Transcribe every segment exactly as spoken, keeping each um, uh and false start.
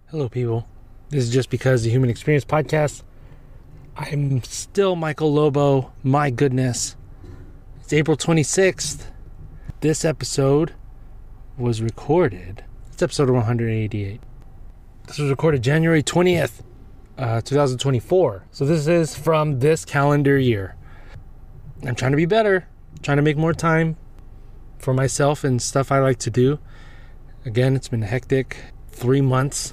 Hello, people. This is Just Because the Human Experience podcast. I'm still Michael Lobo. My goodness. It's April twenty-sixth. This episode was recorded. It's episode one eighty-eight. This was recorded January twentieth, uh, twenty twenty-four. So this is from this calendar year. I'm trying to be better. Trying to make more time for myself and stuff I like to do. Again, it's been hectic. Three months.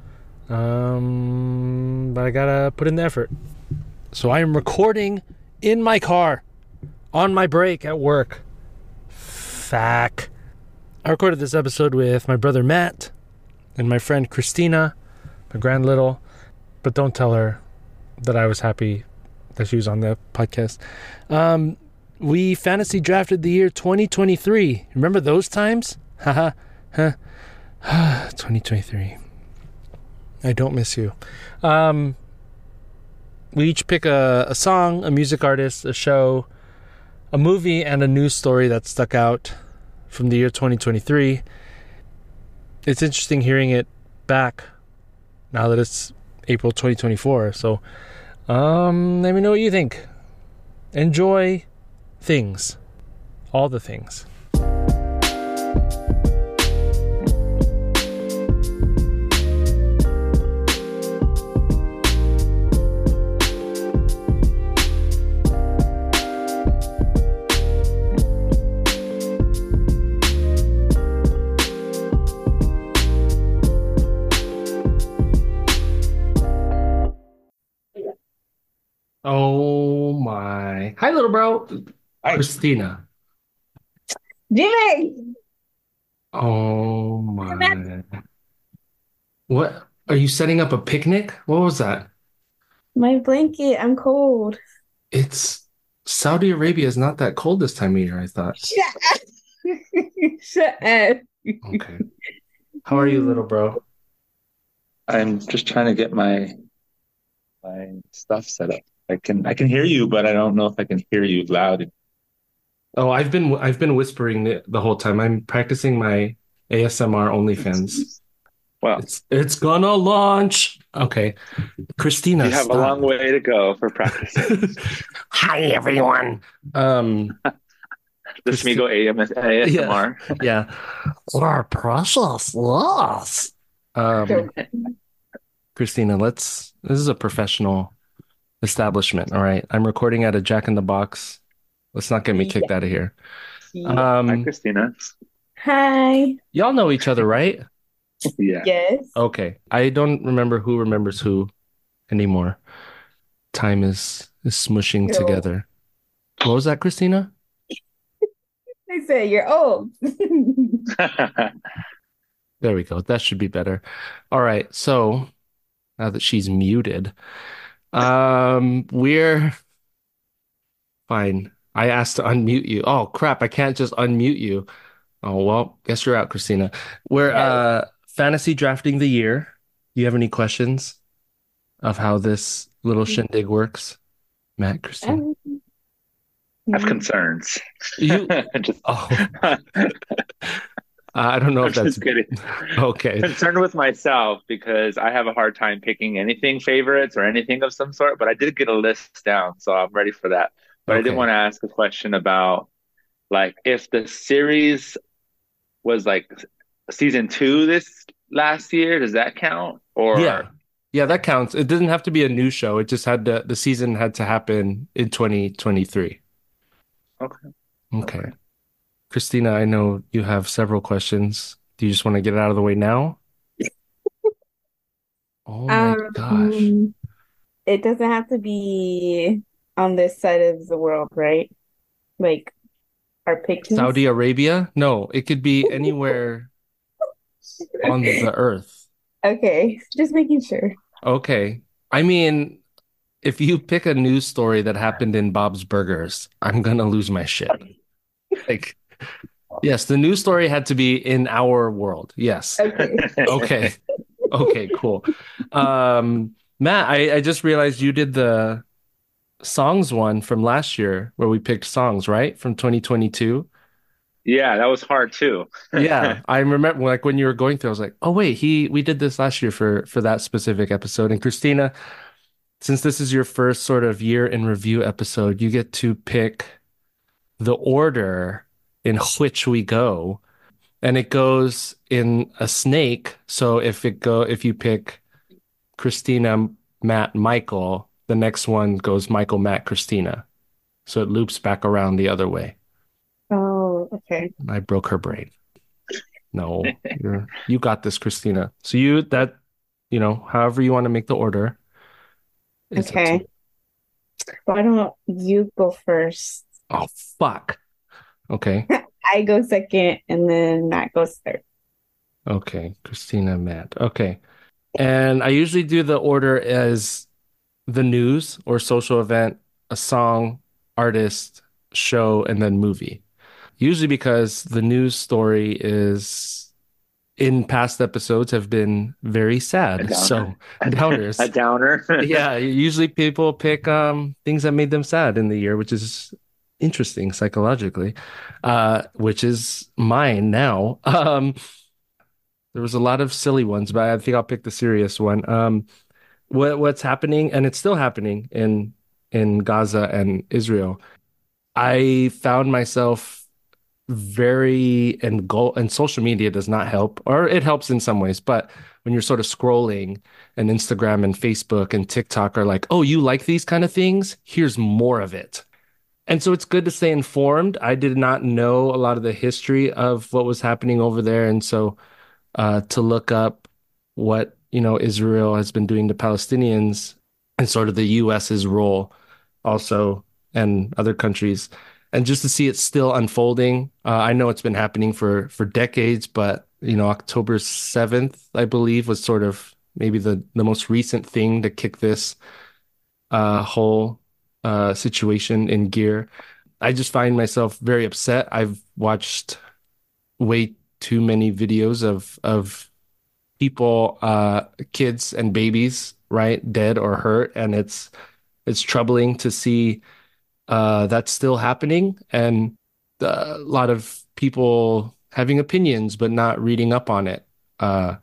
Um, but I gotta put in the effort. So I am recording in my car on my break at work. Fuck. I recorded this episode with my brother Matt and my friend Christina, my grand little. But don't tell her that I was happy that she was on the podcast. Um, we fantasy drafted the year twenty twenty-three. Remember those times? Haha. Huh. twenty twenty-three. I don't miss you. Um, we each pick a, a song, a music artist, a show, a movie, and a news story that stuck out from the year twenty twenty-three. It's interesting hearing it back now that it's April twenty twenty-four. So um, let me know what you think. Enjoy things. All the things. Oh my. Hi, little bro. Hi. Christina. Jimmy, Oh my. What? Are you setting up a picnic? What was that? my blanket, I'm cold. It's Saudi Arabia is not that cold this time of year, I thought. Shut up. Shut up. Okay. How are you, little bro? I'm just trying to get my my stuff set up. I can I can hear you, but I don't know if I can hear you loud. Oh, I've been I've been whispering the, the whole time. I'm practicing my A S M R OnlyFans. Well, It's it's gonna launch. Okay. Christina, you have a long stop. way to go for practicing. Hi, everyone. Um, The Christi- Smigo A M S A S M R. yeah. Our precious loss. Um, Christina, let's, this is a professional establishment, all right? I'm recording at a Jack in the Box. Let's not get me kicked out of here. Hi, Um, Christina. Hi. y'all know each other, right? Yeah. Yes. Okay. I don't remember who remembers who anymore. Time is is smushing You're old. together. What was that, Christina? They say you're old. There we go. That should be better. All right. So now that she's muted, um, we're fine. I asked to unmute you. Oh crap! I can't just unmute you. Oh well, guess you're out, Christina. We're Yes. uh fantasy drafting the year. Do you have any questions of how this little shindig works, Matt, Christina? Um, I have concerns. You Just oh, I don't know I'm if that's just kidding. okay. Concerned with myself because I have a hard time picking anything favorites or anything of some sort, but I did get a list down, so I'm ready for that. But I did Okay. want to ask a question about like if the series was like season two this last year, does that count? Yeah. Or Yeah, that counts. It doesn't have to be a new show. It just had to, the season had to happen in twenty twenty-three. okay, Okay. okay. Christina, I know you have several questions. Do you just want to get it out of the way now? Oh my gosh. um, it doesn't have to be on this side of the world, right? Like our pictures. Saudi Arabia? No, it could be anywhere on the earth. Okay, just making sure. Okay. I mean, if you pick a news story that happened in Bob's Burgers, I'm gonna lose my shit. Like, yes, the news story had to be in our world. Yes. Okay. Okay. Okay, cool. Um, Matt, I, I just realized you did the songs one from last year where we picked songs, right? From twenty twenty-two. Yeah, that was hard too. Yeah, I remember like when you were going through, I was like, oh wait, he we did this last year for for that specific episode. And Christina, since this is your first sort of year in review episode, you get to pick the order in which we go, and it goes in a snake. So if it go if you pick Christina, Matt, Michael, the next one goes Michael, Matt, Christina. So it loops back around the other way. Oh, okay. I broke her brain. No, you're you got this, Christina. So you that you know, however you want to make the order, it's up to Okay. you. Why don't you go first? Oh fuck. Okay. I go second, and then Matt goes third. Okay. Christina, Matt. Okay. And I usually do the order as the news or social event, a song, artist, show, and then movie. Usually because the news story is in past episodes have been very A sad. So downer. A, a downers. downer. Yeah, usually people pick um things that made them sad in the year, which is interesting psychologically, uh, which is mine now. Um, there was a lot of silly ones, but I think I'll pick the serious one. Um, what what's happening, and it's still happening in in Gaza and Israel. I found myself very and go and social media does not help, or it helps in some ways, but when you're sort of scrolling and Instagram and Facebook and TikTok are like, oh, you like these kind of things? Here's more of it. And so it's good to stay informed. I did not know a lot of the history of what was happening over there. And so uh, to look up what, you know, Israel has been doing to Palestinians and sort of the US's role also and other countries. And just to see it still unfolding. Uh, I know it's been happening for for decades, but you know, October seventh, I believe, was sort of maybe the the most recent thing to kick this uh whole uh situation in gear. I just find myself very upset. I've watched way too many videos of of people, uh, kids and babies, right, dead or hurt, and it's it's troubling to see uh, that's still happening, and uh, a lot of people having opinions but not reading up on it. Uh,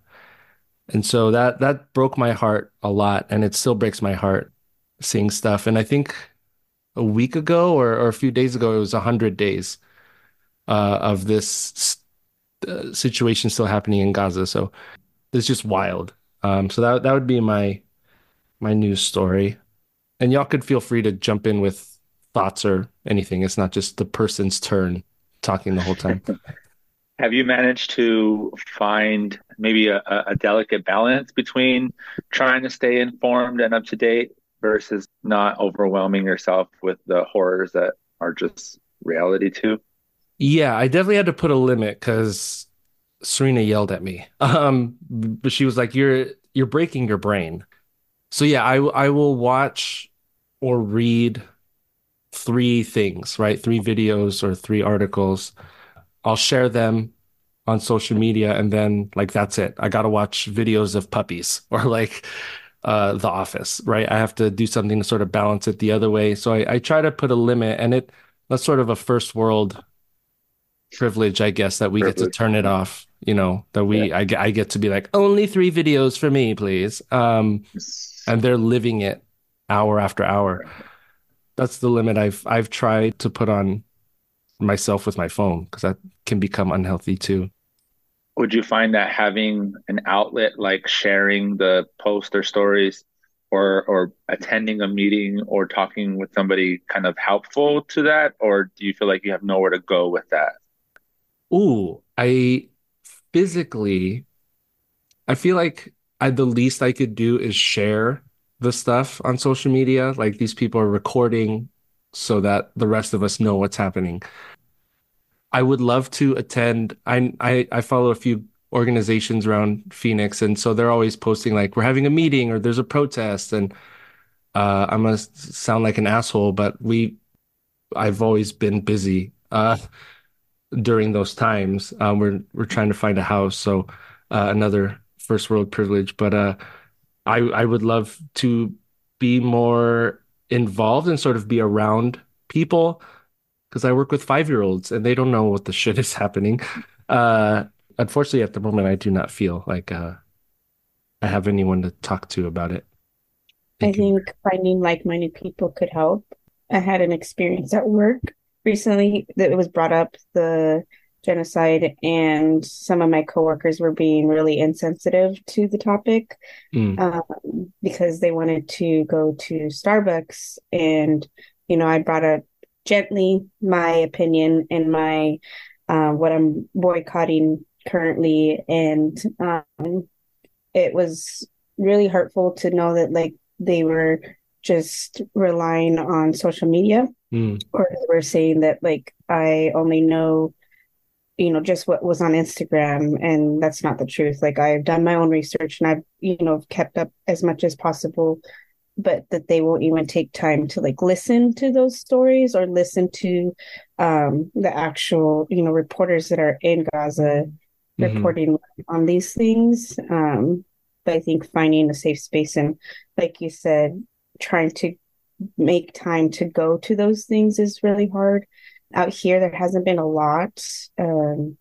and so that that broke my heart a lot, and it still breaks my heart seeing stuff. And I think a week ago or, or a few days ago, it was a hundred days uh, of this uh, situation still happening in Gaza. So it's just wild. Um, so that that would be my my news story. And y'all could feel free to jump in with thoughts or anything. It's not just the person's turn talking the whole time. Have you managed to find maybe a, a a delicate balance between trying to stay informed and up to date versus not overwhelming yourself with the horrors that are just reality too? Yeah, I definitely had to put a limit because Serena yelled at me. Um, but she was like, "You're you're breaking your brain." So yeah, I I will watch or read three things, right? Three videos or three articles. I'll share them on social media, and then like that's it. I gotta watch videos of puppies or like uh The Office, right? I have to do something to sort of balance it the other way. So I, I try to put a limit, and it that's sort of a first world privilege, I guess, that we get to Privilege. turn it Yeah. off, you know, that Yeah. we I, get- I get to be like, only three videos for me, please. Um, and they're living it hour after hour. That's the limit I've I've tried to put on myself with my phone because that can become unhealthy too. Would you find that having an outlet like sharing the post or stories or or attending a meeting or talking with somebody kind of helpful to that? Or do you feel like you have nowhere to go with that? Ooh, I physically, I feel like I the least I could do is share the stuff on social media. Like these people are recording so that the rest of us know what's happening. I would love to attend. I I I follow a few organizations around Phoenix, and so they're always posting like we're having a meeting or there's a protest, and uh, I'm gonna s- sound like an asshole, but we I've always been busy uh, during those times. Um, we're we're trying to find a house, so uh, another first world privilege. But uh, I I would love to be more involved and sort of be around people. because I work with five-year-olds and they don't know what the shit is happening. Uh, unfortunately, at the moment, I do not feel like uh, I have anyone to talk to about it. I Thank you. think finding like-minded people could help. I had an experience at work recently that it was brought up, the genocide, and some of my coworkers were being really insensitive to the topic Mm, um, because they wanted to go to Starbucks. And, you know, I brought up gently my opinion and my uh, what I'm boycotting currently. And um, it was really hurtful to know that like they were just relying on social media, mm, or they were saying that like I only know, you know, just what was on Instagram, and that's not the truth. Like I've done my own research and I've, you know, kept up as much as possible, but that they won't even take time to like listen to those stories or listen to um the actual, you know, reporters that are in Gaza hmm reporting on these things. Um, but I think finding a safe space and, like you said, trying to make time to go to those things is really hard. Out here, there hasn't been a lot. Um,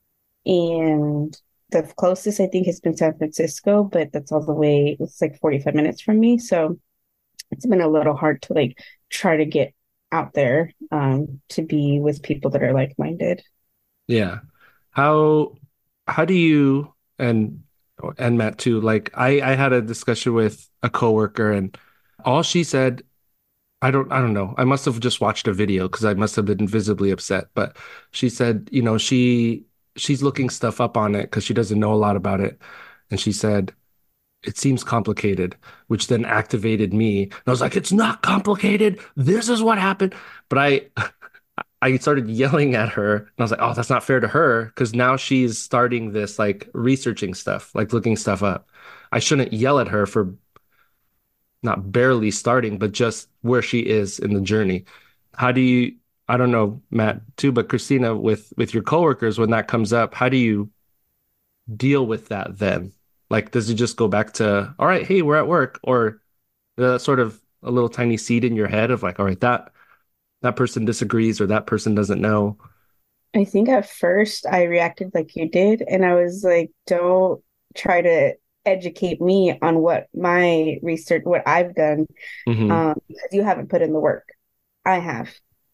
and the closest I think has been San Francisco, but that's all the way, it's like forty-five minutes from me. So it's been a little hard to like try to get out there um, to be with people that are like-minded. Yeah. How how do you and and Matt too, like I I had a discussion with a coworker and all she said, I don't I don't know. I must have just watched a video because I must have been visibly upset, but she said, you know, she she's looking stuff up on it because she doesn't know a lot about it. And she said, it seems complicated, which then activated me. And I was like, it's not complicated. This is what happened. But I I started yelling at her and I was like, oh, that's not fair to her because now she's starting this like researching stuff, like looking stuff up. I shouldn't yell at her for not barely starting, but just where she is in the journey. How do you, I don't know, Matt, too, but Christina, with with your coworkers, when that comes up, how do you deal with that then? Like, does it just go back to, all right, hey, we're at work, or uh, sort of a little tiny seed in your head of like, all right, that that person disagrees or that person doesn't know. I think at first I reacted like you did, and I was like, don't try to educate me on what my research, what I've done, Hmm. um, because you haven't put in the work. I have.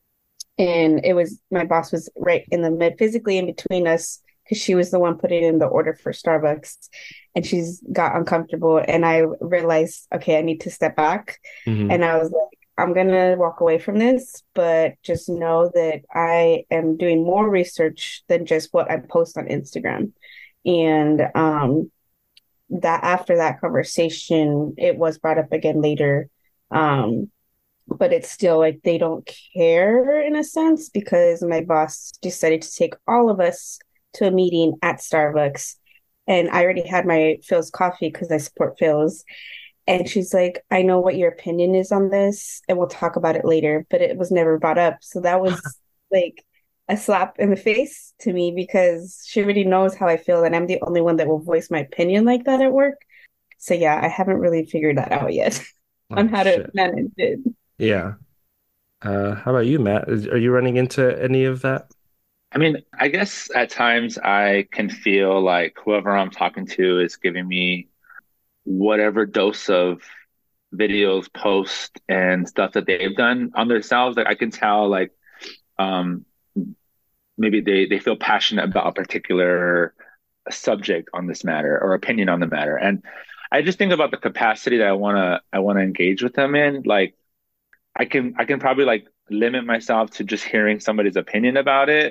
And it was my boss was right in the mid, physically in between us, because she was the one putting in the order for Starbucks, and she's got uncomfortable. And I realized, okay, I need to step back. Hmm. And I was like, I'm gonna walk away from this, but just know that I am doing more research than just what I post on Instagram. And um, that after that conversation, it was brought up again later. Um, but it's still like they don't care in a sense because my boss decided to take all of us to a meeting at Starbucks. And I already had my Phil's coffee because I support Phil's. And she's like, I know what your opinion is on this, and we'll talk about it later. But it was never brought up. So that was like a slap in the face to me because she already knows how I feel, and I'm the only one that will voice my opinion like that at work. So yeah, I haven't really figured that out yet on Oh, how to shit. manage it. Yeah. Uh, how about you, Matt? Is, are you running into any of that? I mean, I guess at times I can feel like whoever I'm talking to is giving me whatever dose of videos, posts, and stuff that they've done on themselves. Like I can tell, like um, maybe they they feel passionate about a particular subject on this matter or opinion on the matter, and I just think about the capacity that I wanna I wanna engage with them in. Like I can I can probably like limit myself to just hearing somebody's opinion about it.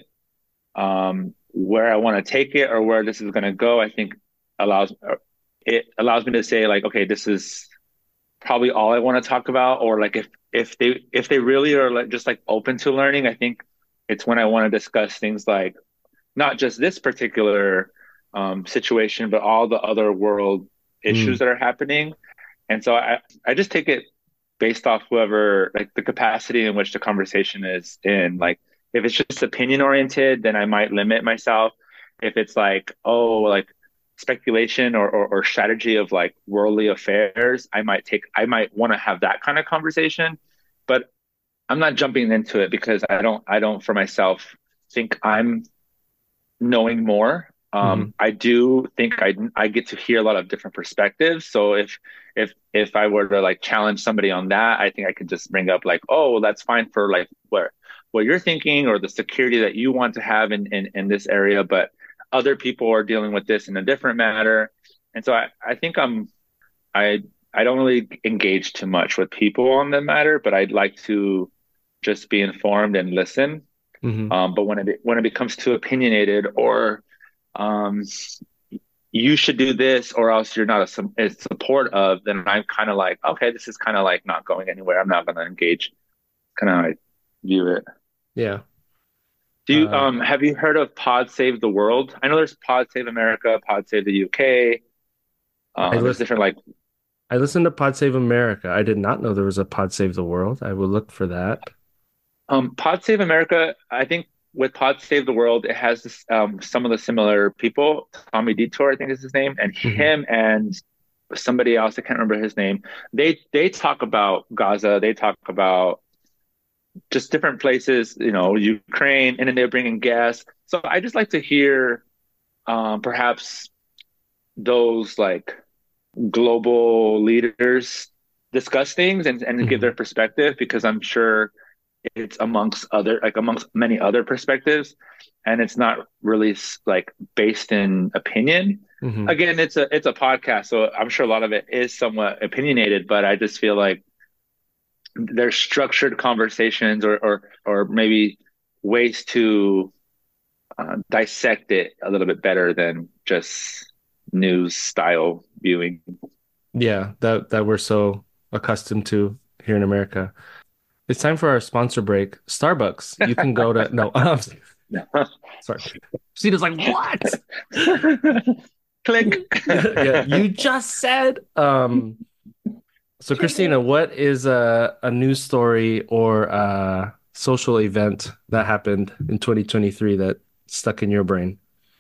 Um, where I want to take it or where this is going to go, I think allows it allows me to say like, okay, this is probably all I want to talk about. Or like if if they if they really are like just like open to learning, I think it's when I want to discuss things like not just this particular um, situation, but all the other world issues Mm, that are happening. And so I I just take it based off whoever like the capacity in which the conversation is in. Like if it's just opinion oriented, then I might limit myself. If it's like, oh, like speculation or, or, or strategy of like worldly affairs, I might take I might want to have that kind of conversation. But I'm not jumping into it because I don't I don't for myself think I'm knowing more. Hmm. Um, I do think I I get to hear a lot of different perspectives. So if if if I were to like challenge somebody on that, I think I could just bring up like, oh, well, that's fine for like what what you're thinking or the security that you want to have in in, in this area, but other people are dealing with this in a different matter. And so I, I think I'm I I don't really engage too much with people on the matter, but I'd like to just be informed and listen. Hmm. Um, but when it when it becomes too opinionated or um, you should do this or else you're not a, a support of, then I'm kind of like, okay, this is kind of like not going anywhere. I'm not going to engage. Kind of like view it. Yeah. Do you Uh, um have you heard of Pod Save the World? I know there's Pod Save America, Pod Save the U K. I Uh, there's listen different like I listened to Pod Save America. I did not know there was a Pod Save the World. I will look for that. um Pod Save America. I think with Pod Save the World, it has this, um some of the similar people. Tommy Detour, I think is his name, and Hmm. him and somebody else, I can't remember his name. They they talk about Gaza. They talk about just different places, you know, Ukraine, and then they're bringing gas. So I just like to hear um, perhaps those like global leaders discuss things and, and give Hmm. their perspective because I'm sure it's amongst other like amongst many other perspectives and it's not really like based in opinion. Hmm. Again, it's a it's a podcast, so I'm sure a lot of it is somewhat opinionated, but I just feel like there's structured conversations or or or maybe ways to uh, dissect it a little bit better than just news style viewing. Yeah, that that we're so accustomed to here in America. It's time for our sponsor break. Starbucks. You can go to no. Um, sorry. Christina's like, what? Click. Yeah, you just said. Um, so Christina, what is a a news story or a social event that happened in twenty twenty-three that stuck in your brain?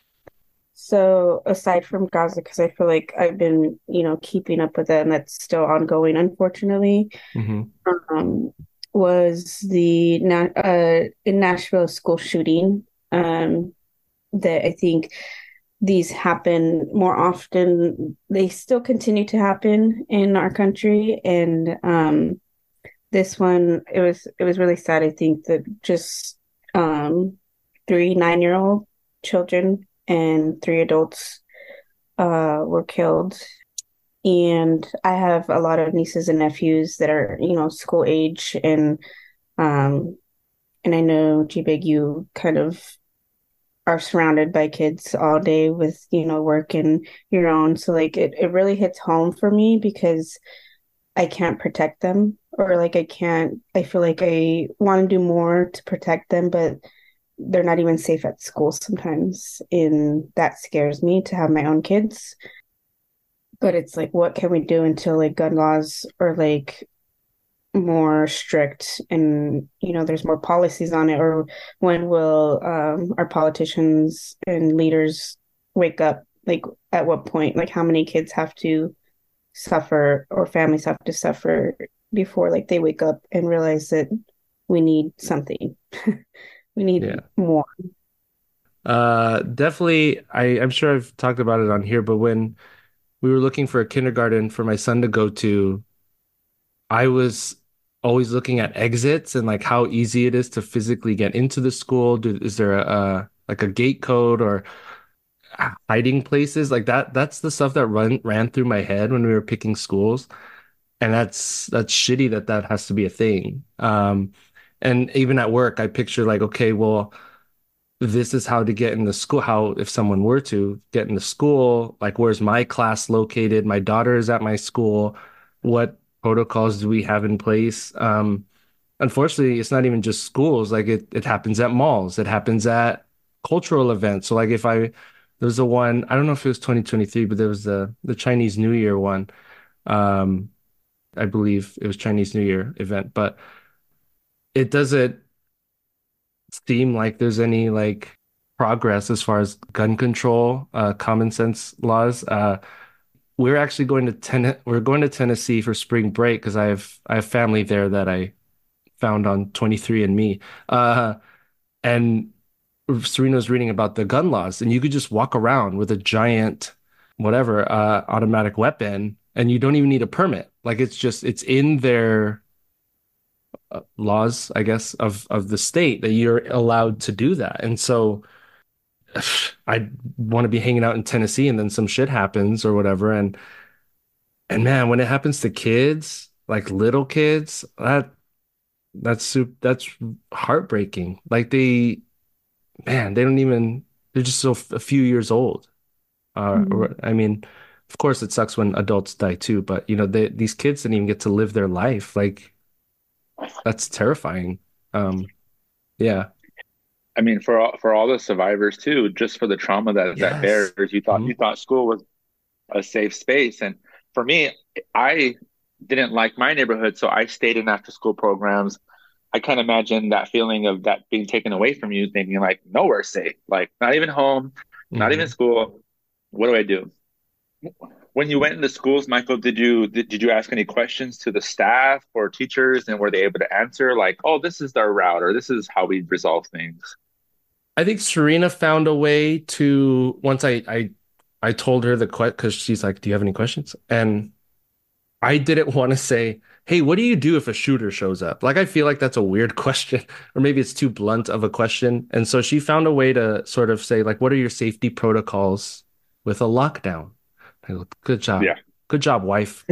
So aside from Gaza, because I feel like I've been, you know, keeping up with it and that's still ongoing, unfortunately, Hmm. um, was the Na uh, in Nashville school shooting. Um, that I think these happen more often. They still continue to happen in our country, and um, this one it was it was really sad. I think that just um, three nine-year-old children and three adults uh, were killed. And I have a lot of nieces and nephews that are, you know, school age, and um, and I know G-Big, you kind of are surrounded by kids all day with, you know, work and your own. So like it, it really hits home for me because I can't protect them or like I can't, I feel like I want to do more to protect them, but they're not even safe at school sometimes. And that scares me to have my own kids. But it's like, what can we do until like gun laws are like more strict and you know there's more policies on it, or when will um, our politicians and leaders wake up, like at what point, like how many kids have to suffer or families have to suffer before like they wake up and realize that we need something. We need Yeah. more. Uh, definitely. I I'm sure I've talked about it on here, but when we were looking for a kindergarten for my son to go to, I was always looking at exits and like how easy it is to physically get into the school. Do, is there a, a like a gate code or hiding places like that? That's the stuff that run ran through my head when we were picking schools, and that's that's shitty that that has to be a thing. Um, and even at work, I picture like, okay, well, this is how to get in the school. How if someone were to get in the school, like where's my class located? My daughter is at my school. What protocols do we have in place? Um, unfortunately, it's not even just schools. Like it, it happens at malls. It happens at cultural events. So like if I, there's a one, I don't know if it was twenty twenty-three, but there was the the Chinese New Year one. Um, I believe it was Chinese New Year event, but it doesn't seem like there's any like progress as far as gun control, uh, common sense laws. Uh, we're actually going to ten we're going to Tennessee for spring break because I have I have family there that I found on twenty-three and Me. Uh, and Serena was reading about the gun laws, and you could just walk around with a giant, whatever, uh, automatic weapon, and you don't even need a permit. Like it's just it's in their uh, laws, I guess, of of the state that you're allowed to do that. And so I want to be hanging out in Tennessee, and then some shit happens or whatever, and and man, when it happens to kids, like little kids, that that's sup- that's heartbreaking. Like they, man, they don't even they're just so f- a few years old. Uh, Mhm. or, I mean, of course, it sucks when adults die too, but you know, they, these kids didn't even get to live their life. Like that's terrifying. Um, yeah. I mean, for all, for all the survivors too, just for the trauma that that Yes. bears, you thought Mhm. you thought school was a safe space. And for me, I didn't like my neighborhood, so I stayed in after school programs. I can't imagine that feeling of that being taken away from you, thinking like nowhere's safe, like not even home, not even Mhm. school. What do I do? When you went into schools, Michael, did you did, did you ask any questions to the staff or teachers, and were they able to answer like, "Oh, this is our route," or "This is how we resolve things"? I think Serena found a way to once I I I told her the que because she's like, "Do you have any questions?" And I didn't want to say, "Hey, what do you do if a shooter shows up?" Like I feel like that's a weird question, or maybe it's too blunt of a question. And so she found a way to sort of say, like, "What are your safety protocols with a lockdown?" I go, "Good job, Yeah. good job, wife."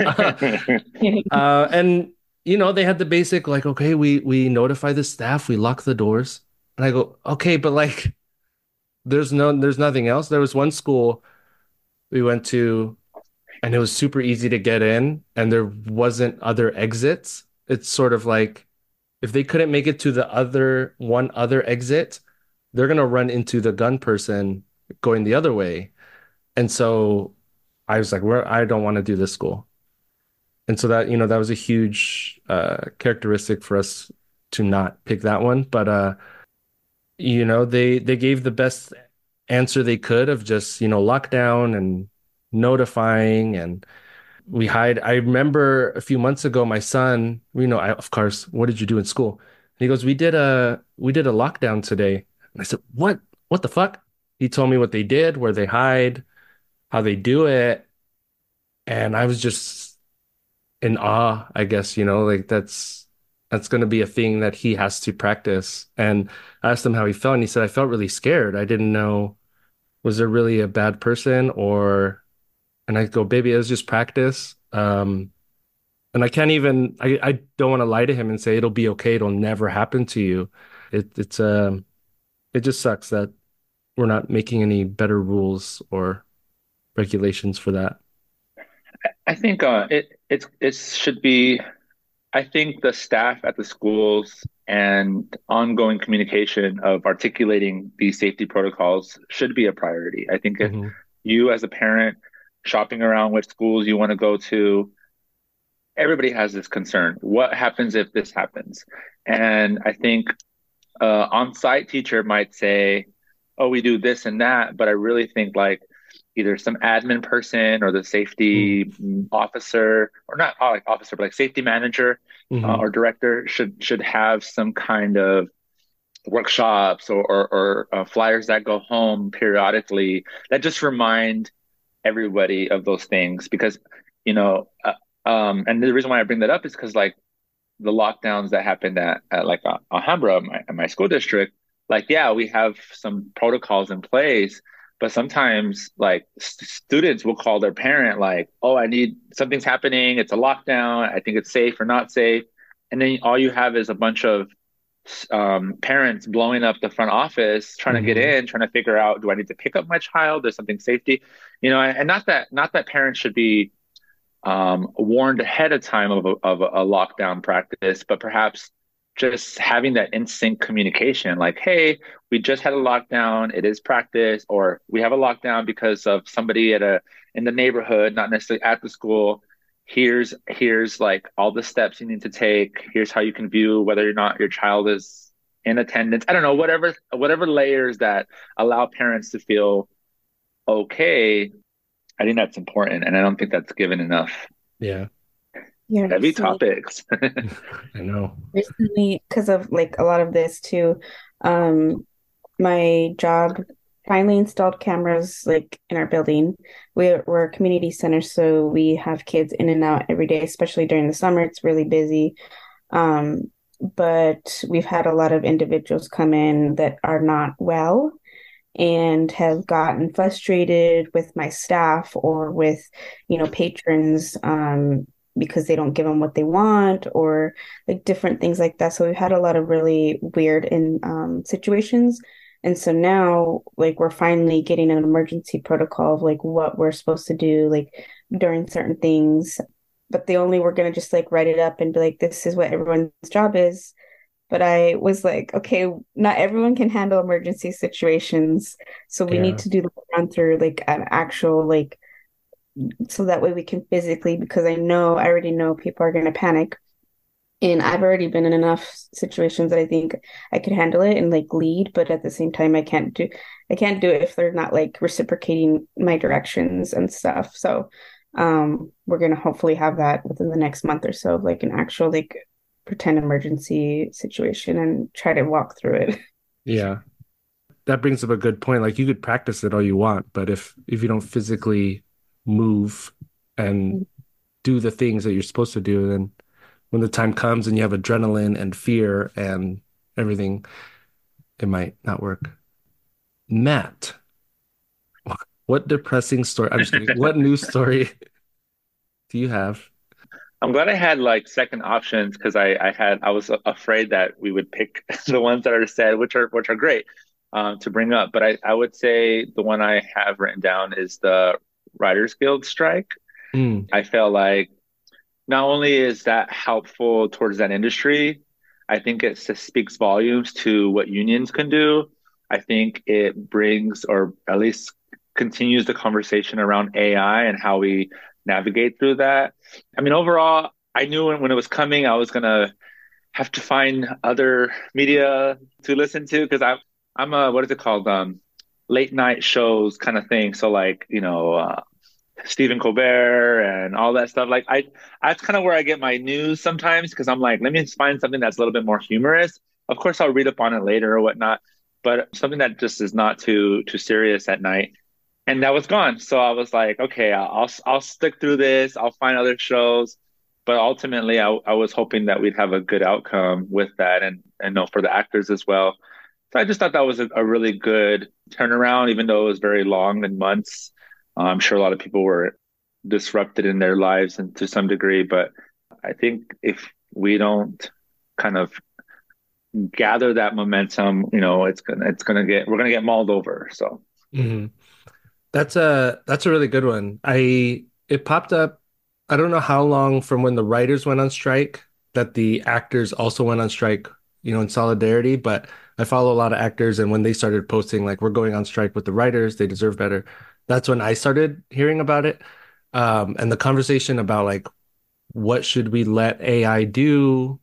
Uh, and you know, they had the basic like, "Okay, we we notify the staff, we lock the doors." And I go, "Okay, but like." There's no, there's nothing else. There was one school we went to, and it was super easy to get in, and there wasn't other exits. It's sort of like if they couldn't make it to the other one other exit, they're gonna run into the gun person going the other way. And so I was like, "Where I don't want to do this school." And so that, you know, that was a huge uh, characteristic for us to not pick that one. But uh, you know, they they gave the best answer they could of just, you know, lockdown and notifying and we hide. I remember a few months ago, my son, you know, I, of course, what did you do in school? And he goes, we did a we did a lockdown today. And I said, what? What the fuck? He told me what they did, where they hide, how they do it, and I was just in awe, I guess, you know, like that's that's going to be a thing that he has to practice. And I asked him how he felt, and he said, I felt really scared. I didn't know, was there really a bad person or, and I go, baby, it was just practice. Um, and I can't even, I, I don't want to lie to him and say it'll be okay. It'll never happen to you. It, it's, um, it just sucks that we're not making any better rules or regulations for that. I think uh, it it it should be. I think the staff at the schools and ongoing communication of articulating these safety protocols should be a priority. I think if Hmm. you, as a parent, shopping around which schools you want to go to, everybody has this concern. What happens if this happens? And I think uh, on-site teacher might say, "Oh, we do this and that," but I really think like either some admin person or the safety officer, or not uh, like officer, but like safety manager uh, Hmm. or director should should have some kind of workshops or or, or uh, flyers that go home periodically that just remind everybody of those things because you know. Uh, um, and the reason why I bring that up is because like the lockdowns that happened at, at like uh, Alhambra, my, my school district, like, yeah, we have some protocols in place, but sometimes like st- students will call their parent, like, oh, I need something's happening. It's a lockdown. I think it's safe or not safe. And then all you have is a bunch of um, parents blowing up the front office, trying to get Hmm. in, trying to figure out, do I need to pick up my child? There's something safety, you know, and not that, not that parents should be um, warned ahead of time of a, of a lockdown practice, but perhaps just having that in sync communication, like, hey, we just had a lockdown, it is practice, or we have a lockdown because of somebody at a in the neighborhood, not necessarily at the school. Here's here's like all the steps you need to take. Here's how you can view whether or not your child is in attendance. I don't know, whatever whatever layers that allow parents to feel okay. I think that's important, and I don't think that's given enough. Yeah. Yeah, Heavy recently, topics. I know. recently, because of like a lot of this too, um, my job finally installed cameras like in our building. We're we're a community center, so we have kids in and out every day, especially during the summer. It's really busy. Um, but we've had a lot of individuals come in that are not well and have gotten frustrated with my staff or with, you know, patrons, um, because they don't give them what they want or like different things like that. So we've had a lot of really weird in um, situations. And so now, like, we're finally getting an emergency protocol of like what we're supposed to do, like during certain things. But they only were going to just like write it up and be like, this is what everyone's job is. But I was like, okay, not everyone can handle emergency situations. So we need Yeah. to do the run through like an actual like so that way we can physically, because I know I already know people are gonna panic. And I've already been in enough situations that I think I could handle it and like lead, but at the same time I can't do I can't do it if they're not like reciprocating my directions and stuff. So um we're gonna hopefully have that within the next month or so, like an actual like pretend emergency situation and try to walk through it. Yeah. That brings up a good point. Like you could practice it all you want, but if if you don't physically move and do the things that you're supposed to do, then when the time comes and you have adrenaline and fear and everything, it might not work. Matt, what depressing story? I'm just kidding. What news story do you have? I'm glad I had like second options because I, I had I was afraid that we would pick the ones that are said, which are which are great um, to bring up. But I, I would say the one I have written down is the Writers Guild strike. Mm, I felt like not only is that helpful towards that industry, I think it s- speaks volumes to what unions can do. I think it brings, or at least continues the conversation around A I and how we navigate through that. I mean, overall, I knew when, when it was coming, I was gonna have to find other media to listen to because I'm I'm a what is it called? Um, late night shows kind of thing. So like, you know, uh, Stephen Colbert and all that stuff. Like I, that's kind of where I get my news sometimes because I'm like, let me just find something that's a little bit more humorous. Of course, I'll read up on it later or whatnot, but something that just is not too too serious at night. And that was gone. So I was like, okay, I'll I'll stick through this. I'll find other shows. But ultimately, I, I was hoping that we'd have a good outcome with that, and and know for the actors as well. So I just thought that was a, a really good turnaround, even though it was very long and months. Uh, I'm sure a lot of people were disrupted in their lives and to some degree, but I think if we don't kind of gather that momentum, you know, it's gonna it's gonna get we're gonna get mauled over. So mhm. That's a that's a really good one. I it popped up. I don't know how long from when the writers went on strike that the actors also went on strike, you know, in solidarity. But I follow a lot of actors, and when they started posting like we're going on strike with the writers, they deserve better. That's when I started hearing about it. Um, and the conversation about like what should we let A I do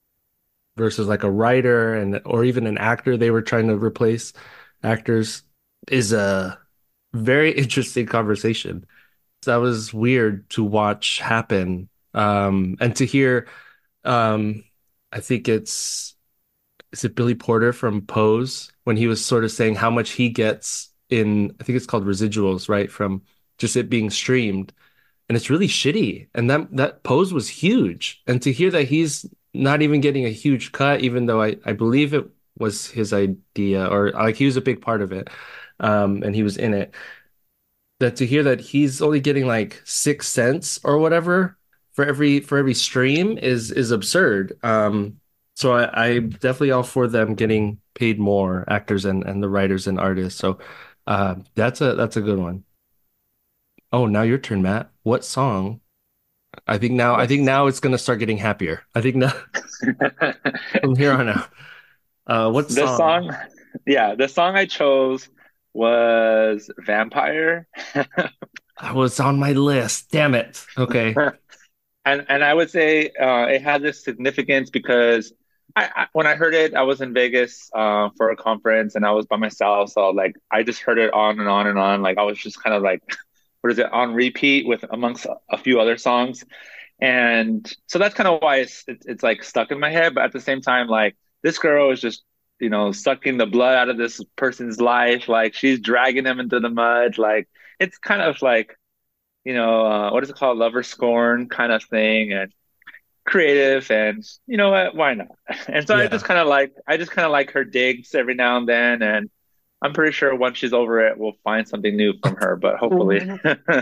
versus like a writer and or even an actor they were trying to replace actors is a very interesting conversation. That was weird to watch happen. Um, and to hear, um, I think it's, is it Billy Porter from Pose when he was sort of saying how much he gets in, I think it's called residuals, right? From just it being streamed. And it's really shitty. And that, that Pose was huge. And to hear that he's not even getting a huge cut, even though I, I believe it was his idea or like he was a big part of it. Um, and he was in it that to hear that he's only getting like six cents or whatever for every for every stream is is absurd. Um, so I, I'm definitely all for them getting paid more, actors and and the writers and artists. So uh, that's a that's a good one. Oh, now your turn, Matt. What song? I think now I think yes. now it's gonna start getting happier. I think now from here on out. Uh, what The song? song, yeah, the song I chose was Vampire. I was on my list. Damn it. Okay. And and I would say uh, it had this significance because I, I when I heard it, I was in Vegas uh, for a conference and I was by myself. So like I just heard it on and on and on. Like I was just kind of like, what is it, on repeat with amongst a few other songs. And so that's kind of why it's, it's it's like stuck in my head. But at the same time, like this girl is just, you know, sucking the blood out of this person's life. Like she's dragging them into the mud. Like it's kind of like, you know, uh, what is it called? Lover scorn kind of thing. And creative, and you know what, why not? And so I Yeah. just kind of like I just kind of like her digs every now and then, and I'm pretty sure once she's over it, we'll find something new from her, but hopefully. Mhm.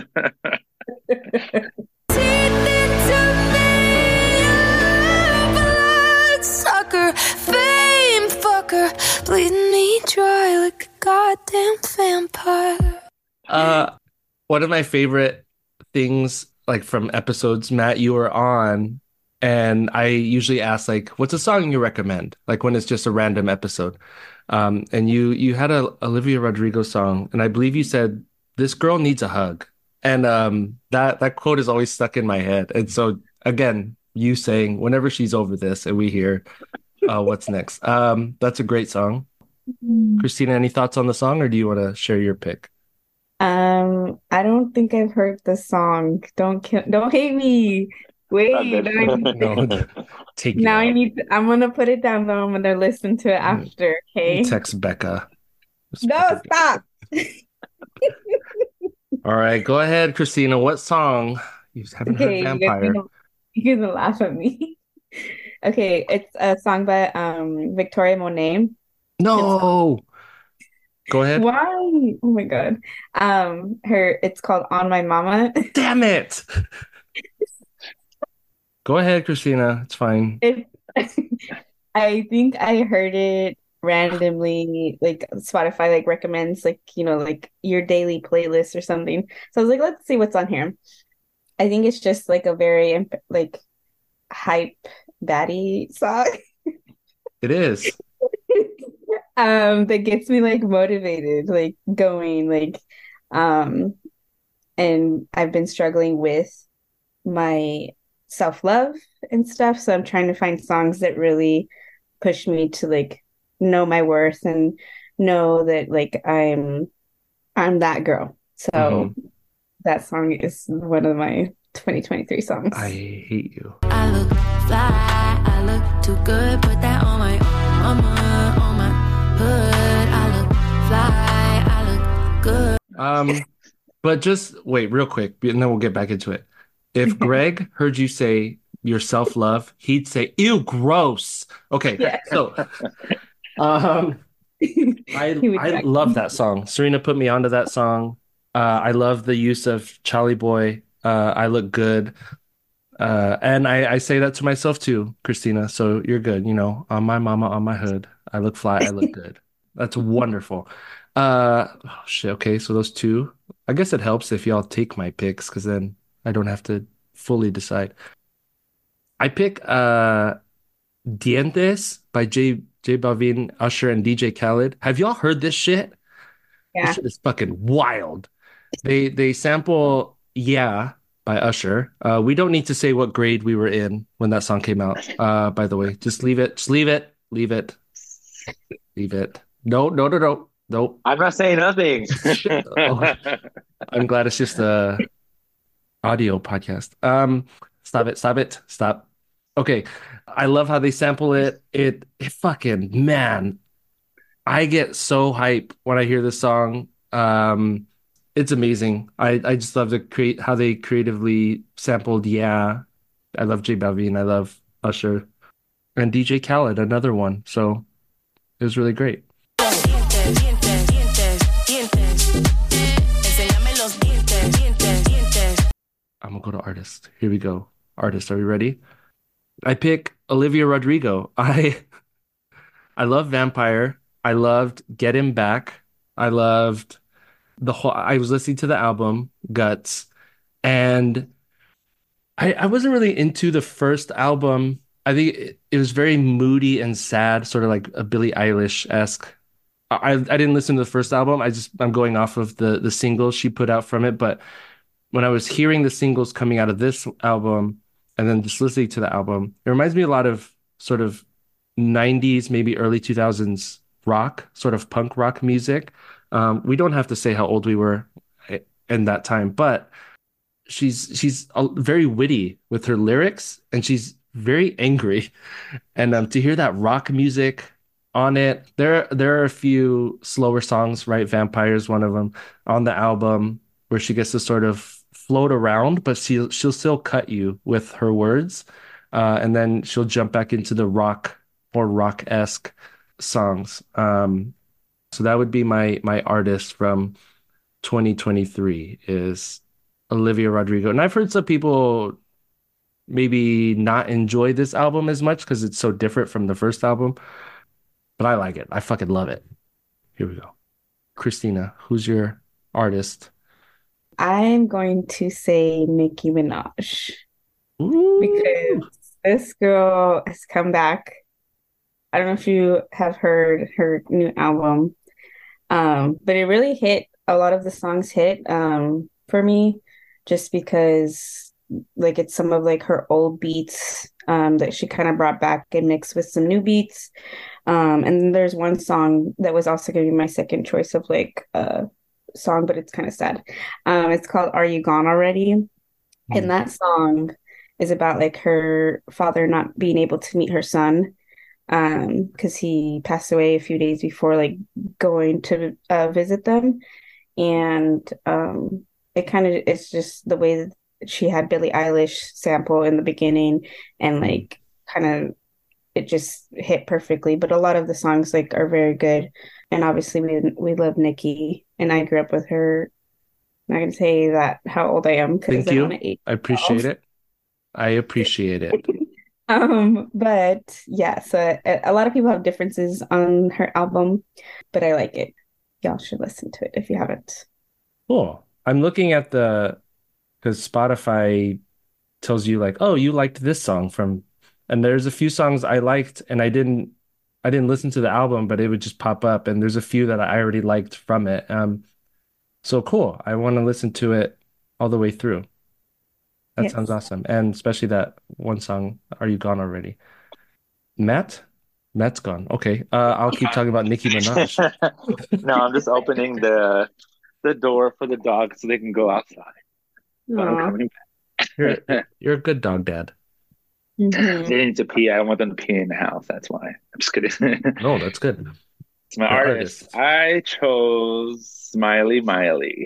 Sucker, fame fucker, bleeding me dry like a goddamn vampire. Uh, one of my favorite things, like from episodes, Matt, you were on, and I usually ask like, "What's a song you recommend?" Like when it's just a random episode. Um, and you you had a Olivia Rodrigo song, and I believe you said, "This girl needs a hug," and um, that that quote is always stuck in my head. And so again, you saying, "Whenever she's over this," and we hear, uh, "What's next?" Um, that's a great song. Christina, any thoughts on the song, or do you want to share your pick? Um, I don't think I've heard the song. Don't kill, don't hate me. Not Wait, good. now I need, No, take you now I out. need to- I'm gonna put it down though. I'm gonna listen to it Mm. after, okay? Text Becca. Just No, fucking- stop. All right, go ahead, Christina. What song? You haven't heard Okay, you guys Vampire. gonna, you gonna laugh at me. Okay, it's a song by um Victoria Monet. It's No. Go ahead. why? Oh my God. Um, her it's called On My Mama. Damn it. Go ahead, Christina. It's fine. It, I think I heard it randomly, like Spotify like recommends like, you know, like your daily playlist or something. So I was like, let's see what's on here. I think it's just like a very imp- like hype baddie song. It is. Um, that gets me like motivated, like going, like um, and I've been struggling with my self-love and stuff, so I'm trying to find songs that really push me to like know my worth and know that like I'm I'm that girl. So Mhm. that song is one of my twenty twenty-three songs. I hate you. I look fly, I look too good, put that on my mama, on my hood. I look fly, I look good. Um, but just wait real quick, and then we'll get back into it. If Greg heard you say your self-love, he'd say, "Ew, gross." Okay, Yeah. so um, I He would I check. love that song. Serena put me onto that song. Uh, I love the use of Charlie Boy. Uh, I look good. Uh, and I, I say that to myself too, Christina. So you're good. You know, on my mama, on my hood. I look fly. I look good. That's wonderful. Uh, oh, shit. Okay. So those two, I guess it helps if y'all take my picks because then I don't have to fully decide. I pick uh Dientes by J J Balvin, Usher, and D J Khaled. Have y'all heard this shit? This Yeah. shit is fucking wild. They they sample Yeah by Usher. Uh, we don't need to say what grade we were in when that song came out. Uh, by the way, just leave it. Just leave it. Leave it. Leave it. No, no, no, no, no. I'm not saying nothing. Oh, I'm glad it's just a audio podcast. Um, stop it. Stop it. Stop. Okay. I love how they sample it. It, it fucking man. I get so hype when I hear this song. Um, it's amazing. I, I just love to create how they creatively sampled Yeah. I love J Balvin. I love Usher and D J Khaled, another one. So it was really great. Dientes, dientes, dientes, dientes. Enséñame los dientes, dientes, dientes. I'm gonna go to artist. Here we go. Artist, are we ready? I pick Olivia Rodrigo. I I love Vampire. I loved Get Him Back. I loved the whole I was listening to the album Guts, and I I wasn't really into the first album. I think it, it was very moody and sad, sort of like a Billie Eilish-esque. I I didn't listen to the first album. I just I'm going off of the the singles she put out from it, but when I was hearing the singles coming out of this album and then just listening to the album, it reminds me a lot of sort of nineties, maybe early two thousands rock, sort of punk rock music. Um, we don't have to say how old we were in that time, but she's she's uh, very witty with her lyrics, and she's very angry. And um, to hear that rock music on it, there there are a few slower songs, right? Vampire's one of them on the album where she gets to sort of float around, but she'll she'll still cut you with her words, uh, and then she'll jump back into the rock or rock-esque songs. Um, so that would be my my artist from twenty twenty-three is Olivia Rodrigo. And I've heard some people maybe not enjoy this album as much because it's so different from the first album, but I like it. I fucking love it. Here we go. Christina, who's your artist? I'm going to say Nicki Minaj Ooh. because this girl has come back. I don't know if you have heard her new album, um, but it really hit. A lot of the songs hit um, for me just because like it's some of like her old beats um, that she kind of brought back and mixed with some new beats. Um, and then there's one song that was also going to be my second choice of like a song, but it's kind of sad. Um, it's called Are You Gone Already? And Mm. that song is about like her father not being able to meet her son um because he passed away a few days before like going to uh, visit them. And um it kind of it's just the way that she had Billie Eilish sample in the beginning and like kind of it just hit perfectly. But a lot of the songs like are very good, and obviously we we love Nikki, and I grew up with her. I'm not gonna say that how old I am because Thank I don't you. want to age I appreciate myself. it. I appreciate it. Um, but yeah, so a, a lot of people have differences on her album, but I like it. Y'all should listen to it if you haven't. Cool. I'm looking at the because Spotify tells you like, oh, you liked this song from, and there's a few songs I liked and I didn't I didn't listen to the album, but it would just pop up and there's a few that I already liked from it. Um, so cool. I want to listen to it all the way through. That sounds Yes. awesome. And especially that one song, Are You Gone Already? Matt? Matt's gone. Okay. Uh, I'll keep talking about Nicki Minaj. No, I'm just opening the the door for the dog so they can go outside. But I'm Aw. coming You're back. you're a good dog dad. Hmm. They need to pee. I don't want them to pee in the house. That's why. I'm just kidding. No, that's good. It's my Your artist. artist. I chose Smiley Miley.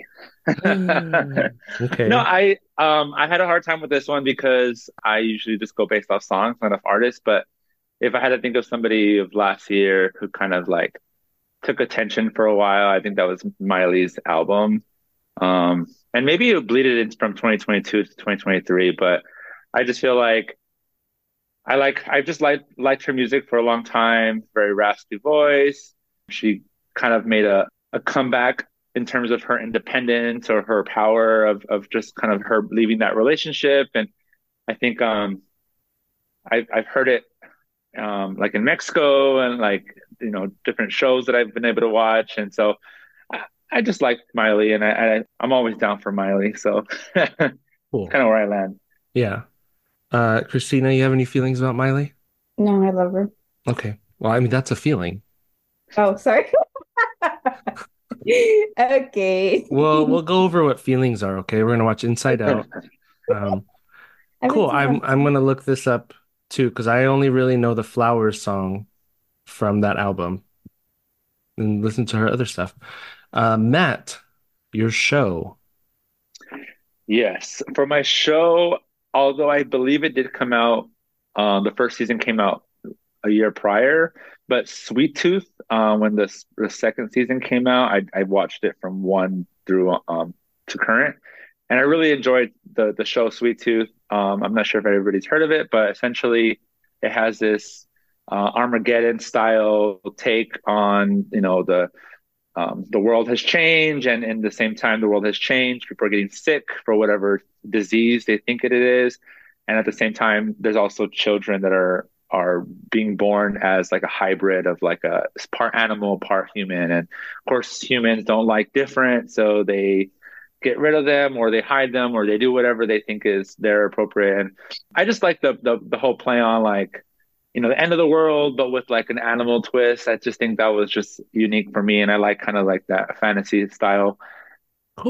No, Okay. I um I had a hard time with this one because I usually just go based off songs, not off artists. But if I had to think of somebody of last year who kind of like took attention for a while, I think that was Miley's album. Um, and maybe it bleeded in from twenty twenty-two to twenty twenty-three, but I just feel like I like I just liked liked her music for a long time, very raspy voice. She kind of made a, a comeback in terms of her independence or her power of of just kind of her leaving that relationship. And I think um I've I've heard it um like in Mexico and like you know different shows that I've been able to watch. And so I, I just like Miley and I, I I'm always down for Miley. So it's kind Cool. of where I land. Yeah. Uh, Christina, you have any feelings about Miley? No, I love her. Okay. Well, I mean, that's a feeling. Oh, sorry. Okay. Well, we'll go over what feelings are, okay? We're gonna watch Inside Out. Um, I haven't cool. seen I'm that. I'm gonna look this up too, because I only really know the Flowers song from that album and listen to her other stuff. Uh, Matt, your show. Yes, for my show, although I believe it did come out, um, the first season came out a year prior, but Sweet Tooth, uh, when the the second season came out, I I watched it from one through um to current, and I really enjoyed the the show Sweet Tooth. Um, I'm not sure if everybody's heard of it, but essentially, it has this uh, Armageddon style take on you know the um, the world has changed, and in the same time, the world has changed. People are getting sick for whatever disease they think it is, and at the same time, there's also children that are are being born as like a hybrid of like a part animal, part human. And of course, humans don't like different, so they get rid of them, or they hide them, or they do whatever they think is their appropriate. And I just like the the the whole play on like you know, the end of the world, but with like an animal twist. I just think that was just unique for me. And I like kind of like that fantasy style. Cool.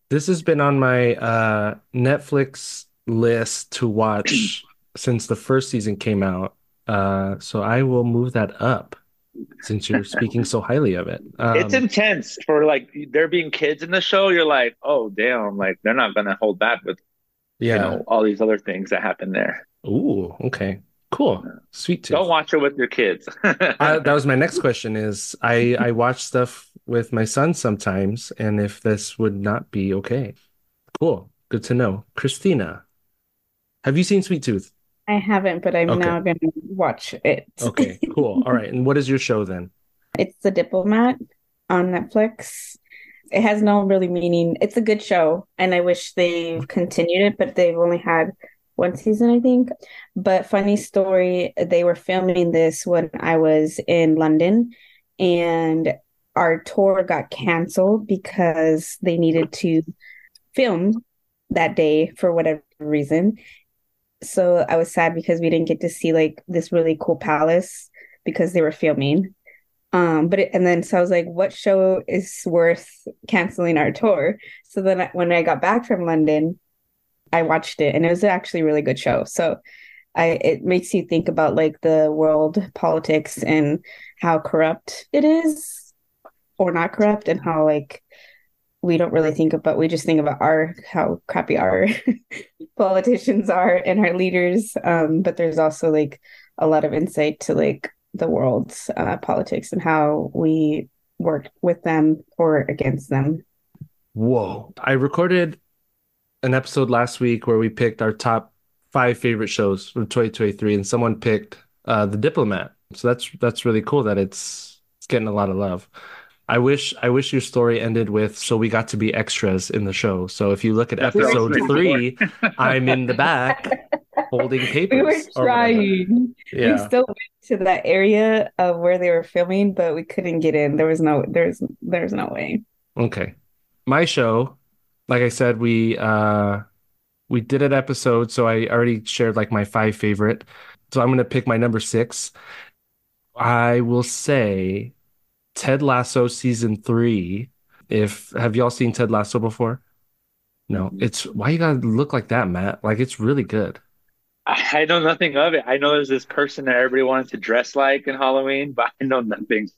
This has been on my uh Netflix list to watch since the first season came out. Uh, so I will move that up since you're speaking so highly of it. It's Um, intense for like there being kids in the show. You're like, oh damn, like they're not gonna hold back with you yeah. know all these other things that happen there. Ooh, okay. Cool. Sweet Don't Tooth. watch it with your kids. I, that was my next question is I I watch stuff with my son sometimes, and if this would not be okay. Cool. Good to know. Christina, have you seen Sweet Tooth? I haven't, but I'm Okay. now gonna watch it. Okay, cool. All right. And what is your show then? It's The Diplomat on Netflix. It has no really meaning. It's a good show, and I wish they've continued it, but they've only had one season, I think. But funny story, they were filming this when I was in London, and our tour got canceled because they needed to film that day for whatever reason. So I was sad because we didn't get to see like this really cool palace because they were filming. Um, but it, and then so I was like, what show is worth canceling our tour? So then I, when I got back from London, I watched it and it was actually a really good show. So I it makes you think about like the world politics and how corrupt it is or not corrupt and how like we don't really think about we just think about our how crappy our politicians are and our leaders. Um, but there's also like a lot of insight to like the world's uh, politics and how we work with them or against them. Whoa. I recorded an episode last week where we picked our top five favorite shows from twenty twenty-three, and someone picked uh, The Diplomat. So that's that's really cool that it's it's getting a lot of love. I wish I wish your story ended with so we got to be extras in the show. So if you look at That's what I was episode waiting three, I'm in the back holding We were papers or whatever. trying. We Yeah. still went to that area of where they were filming, but we couldn't get in. There was no there's there's no way. Okay. My show, like I said, we uh we did an episode, so I already shared like my five favorite. So I'm gonna pick my number six. I will say Ted Lasso season three. If have y'all seen Ted Lasso before? No. It's why you gotta look like that, Matt? Like it's really good. I know nothing of it. I know there's this person that everybody wants to dress like in Halloween, but I know nothing.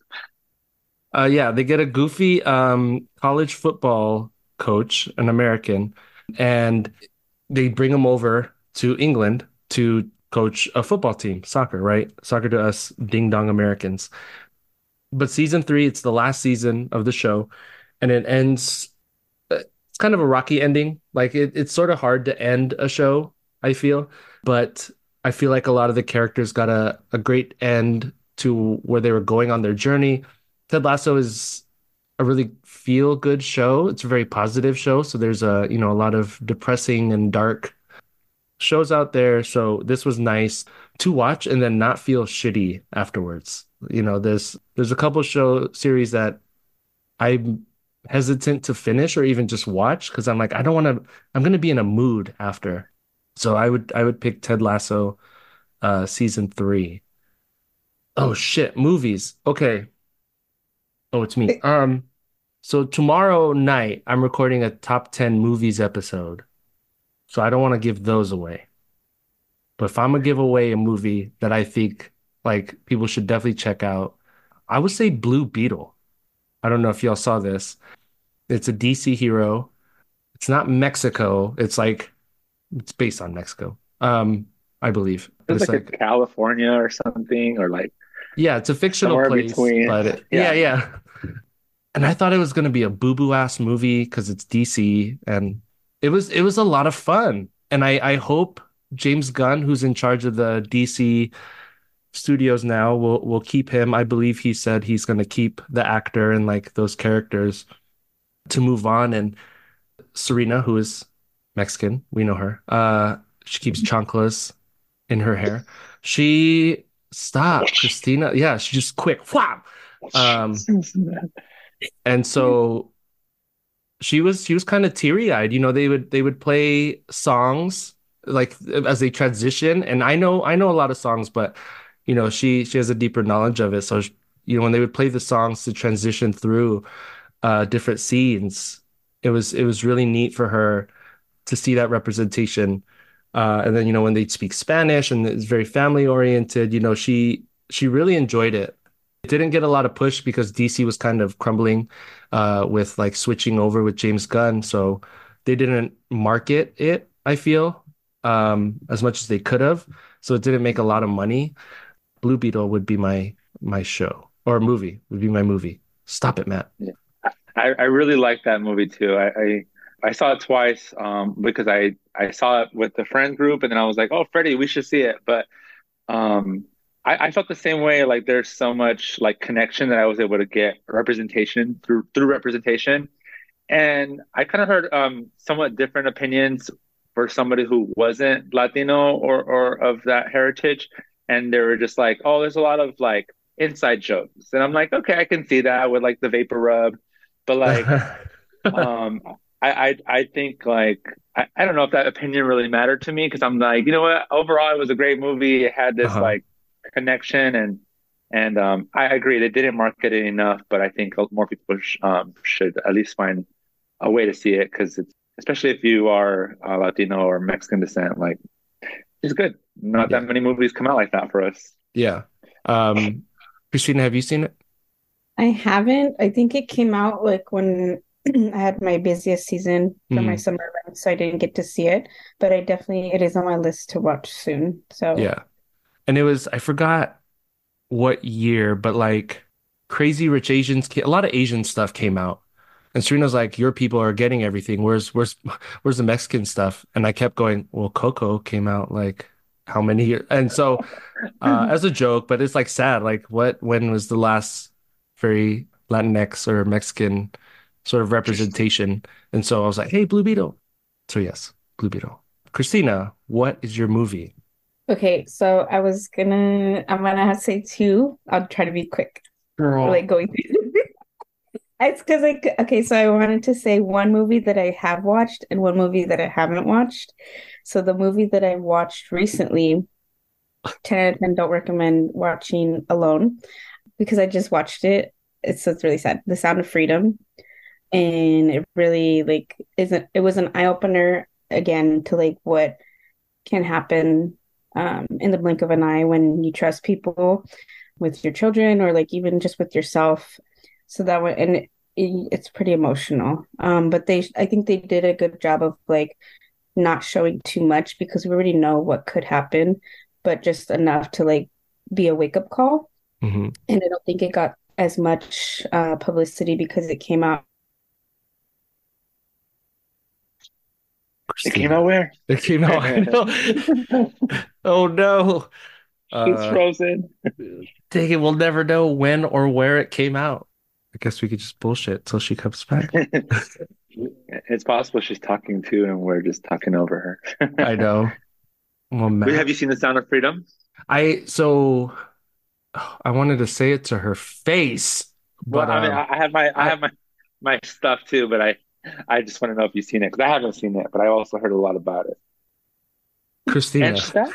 Uh yeah, they get a goofy um college football coach, an American, and they bring him over to England to coach a football team, soccer, right? Soccer to us ding dong Americans. But season three, it's the last season of the show, and it ends. It's kind of a rocky ending. Like it, it's sort of hard to end a show, I feel, but I feel like a lot of the characters got a, a great end to where they were going on their journey. Ted Lasso is a really feel good show. It's a very positive show. So there's a, you know, a lot of depressing and dark shows out there. So this was nice to watch and then not feel shitty afterwards. You know, there's there's a couple show series that I'm hesitant to finish or even just watch because I'm like, I don't want to, I'm going to be in a mood after. So I would I would pick Ted Lasso uh season three. Oh shit, movies. Okay. Oh, it's me. Um, so tomorrow night I'm recording a top ten movies episode. So I don't want to give those away. But if I'm gonna give away a movie that I think like people should definitely check out, I would say Blue Beetle. I don't know if y'all saw this. It's a D C hero. It's not Mexico. It's like it's based on Mexico. Um, I believe. But It's it's like a like California or something, or like yeah, it's a fictional somewhere place, between. but it, yeah, Yeah. yeah. And I thought it was gonna be a boo-boo ass movie because it's D C and it was it was a lot of fun. And I I hope James Gunn, who's in charge of the D C studios now, will will keep him. I believe he said he's gonna keep the actor and like those characters to move on. And Serena, who is Mexican, we know her. Uh, she keeps chanclas in her hair. She stop, Christina. Yeah, she just quick. Wham! Um, and so she was she was kind of teary-eyed. You know, they would they would play songs like as they transition. And I know I know a lot of songs, but you know, she she has a deeper knowledge of it. So you know, when they would play the songs to transition through uh different scenes, It was it was really neat for her to see that representation. Uh, and then, you know, when they'd speak Spanish and it's very family oriented, you know, she she really enjoyed it. It didn't get a lot of push because D C was kind of crumbling uh, with like switching over with James Gunn. So they didn't market it, I feel, um, as much as they could have. So it didn't make a lot of money. Blue Beetle would be my my show or movie would be my movie. Stop it, Matt. Yeah. I, I really like that movie too. I, I I saw it twice um, because I I saw it with the friend group, and then I was like, "Oh, Freddie, we should see it." But um, I, I felt the same way. Like, there's so much like connection that I was able to get representation through through representation, and I kind of heard um, somewhat different opinions for somebody who wasn't Latino or or of that heritage, and they were just like, "Oh, there's a lot of like inside jokes," and I'm like, "Okay, I can see that with like the vapor rub," but like. Um, I, I I think like I, I don't know if that opinion really mattered to me because I'm like, you know what, overall it was a great movie. It had this Uh-huh. like connection and and um I agree they didn't market it enough, but I think more people sh um should at least find a way to see it because it's especially if you are uh, Latino or Mexican descent, like it's good. Not that Yeah. many movies come out like that for us. Yeah. Um, Christina, have you seen it? I haven't. I think it came out like when I had my busiest season for my Mm, summer run, so I didn't get to see it. But I definitely, it is on my list to watch soon. So, yeah. And it was, I forgot what year, but like Crazy Rich Asians, ca- a lot of Asian stuff came out. And Serena's like, your people are getting everything. Where's where's where's the Mexican stuff? And I kept going, well, Coco came out like how many years? And so uh as a joke, but it's like sad. Like what when was the last very Latinx or Mexican sort of representation? And so I was like, hey, Blue Beetle. So yes, Blue Beetle. Christina, what is your movie? okay, so I was gonna, I'm gonna have to say two. I'll try to be quick, like Girl. going through. It's because like, okay, so I wanted to say one movie that I have watched and one movie that I haven't watched. So the movie that I watched recently, ten out of ten don't recommend watching alone because I just watched it. It's, it's really sad. The Sound of Freedom. And it really like isn't it was an eye opener again to like what can happen um in the blink of an eye when you trust people with your children or like even just with yourself. So that one and it, it's pretty emotional. Um, but they I think they did a good job of like not showing too much because we already know what could happen, but just enough to like be a wake up call. Hmm. And I don't think it got as much uh publicity because it came out. It came Christina. out where? It came out. I know. Oh no. It's Uh, frozen. dang it, we'll never know when or where it came out. I guess we could just bullshit till she comes back. It's possible she's talking too, and we're just talking over I her. know. Well, But have Matt. you seen The Sound of Freedom? I so I wanted to say it to her face, Well, but I mean, um I, I have my I I have my my stuff too, but I I just want to know if you've seen it because I haven't seen it, but I also heard a lot about it. And Christina. she's that?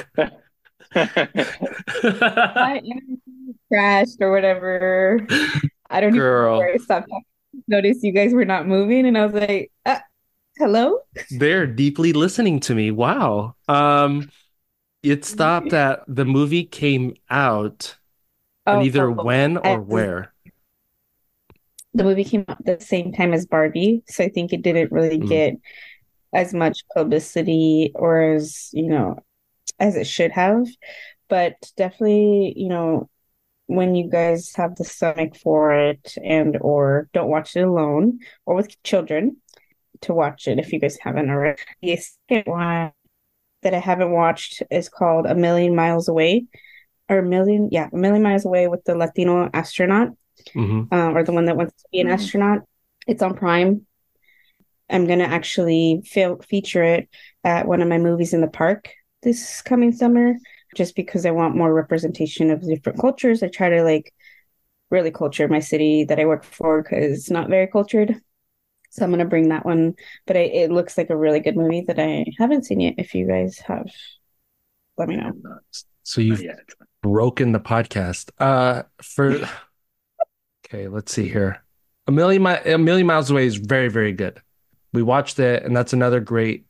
My internet crashed or whatever. I don't even know Girl, where I stopped. Noticed you guys were not moving, and I was like, uh, "Hello." they're deeply listening to me. Wow. Um it stopped at the movie came out and either Oh, when or as where. the movie came out at the same time as Barbie, so I think it didn't really Mm, get as much publicity or as, you know, as it should have. But definitely, you know, when you guys have the stomach for it and or don't watch it alone or with children to watch it if you guys haven't already. The second one that I haven't watched is called A Million Miles Away or a million, yeah, A Million Miles Away with the Latino astronaut, hmm. um, or the one that wants to be an Mm. astronaut. It's on Prime. I'm gonna actually fe feature it at one of my movies in the park this coming summer, just because I want more representation of different cultures. I try to like really culture my city that I work for because it's not very cultured. So I'm gonna bring that one. But I, it looks like a really good movie that I haven't seen yet. If you guys have, let me I know. have not, So not you've yet. broken the podcast. Uh for okay, let's see here. A million mi- a million miles away is very, very good. We watched it, and that's another great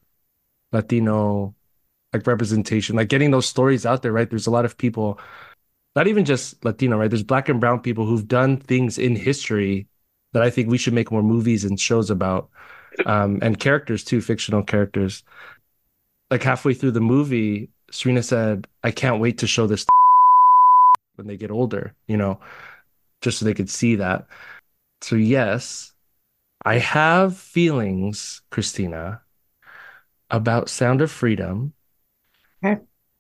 Latino like representation, like getting those stories out there, right? There's a lot of people, not even just Latino, right? There's black and brown people who've done things in history that I think we should make more movies and shows about, um, and characters too, fictional characters. Like halfway through the movie, Serena said, "I can't wait to show this when they get older," you know, just so they could see that. So yes, I have feelings, Christina, about Sound of Freedom. Okay.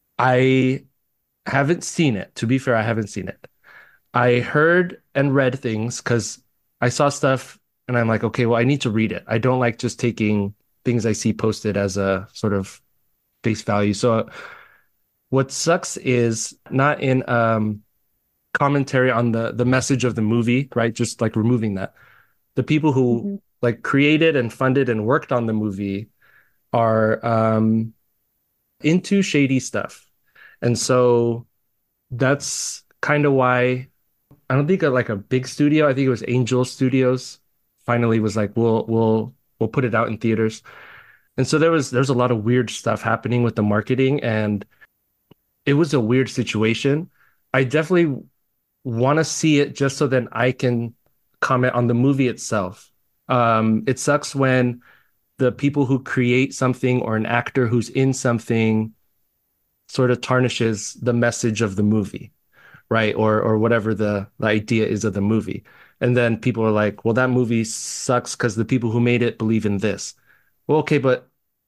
I haven't seen it. To be fair, I haven't seen it. I heard and read things because I saw stuff and I'm like, okay, well, I need to read it. I don't like just taking things I see posted as a sort of face value. So what sucks is not in um commentary on the the message of the movie, right? Just like removing that. The people who Mm-hmm. like created and funded and worked on the movie are um into shady stuff. And so that's kind of why I don't think a, like a big studio, I think it was Angel Studios finally was like, we'll we'll we'll put it out in theaters. And so there was there's a lot of weird stuff happening with the marketing, and it was a weird situation. I definitely want to see it just so then I can comment on the movie itself. Um, it sucks when the people who create something or an actor who's in something sort of tarnishes the message of the movie, right? Or or whatever the, the idea is of the movie. And then people are like, well, that movie sucks because the people who made it believe in this. Well, okay, but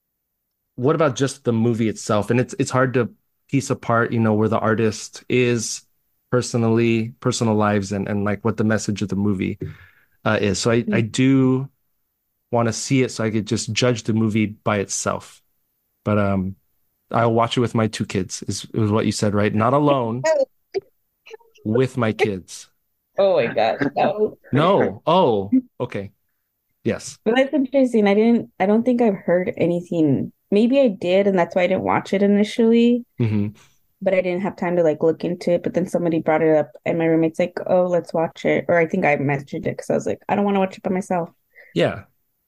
what about just the movie itself? And it's it's hard to piece apart, you know, where the artist is personally, personal lives, and and like what the message of the movie uh, is. So I I do want to see it so I could just judge the movie by itself. But um, I'll watch it with my two kids. Is is what you said, right? Not alone, with my kids. Oh my gosh. No. No. Oh, okay. Yes. But that's interesting. I didn't, I don't think I've heard anything. Maybe I did, and that's why I didn't watch it initially, hmm but I didn't have time to like look into it. But then somebody brought it up, and my roommate's like, oh, let's watch it. Or I think I mentioned it because I was like, I don't want to watch it by myself. Yeah.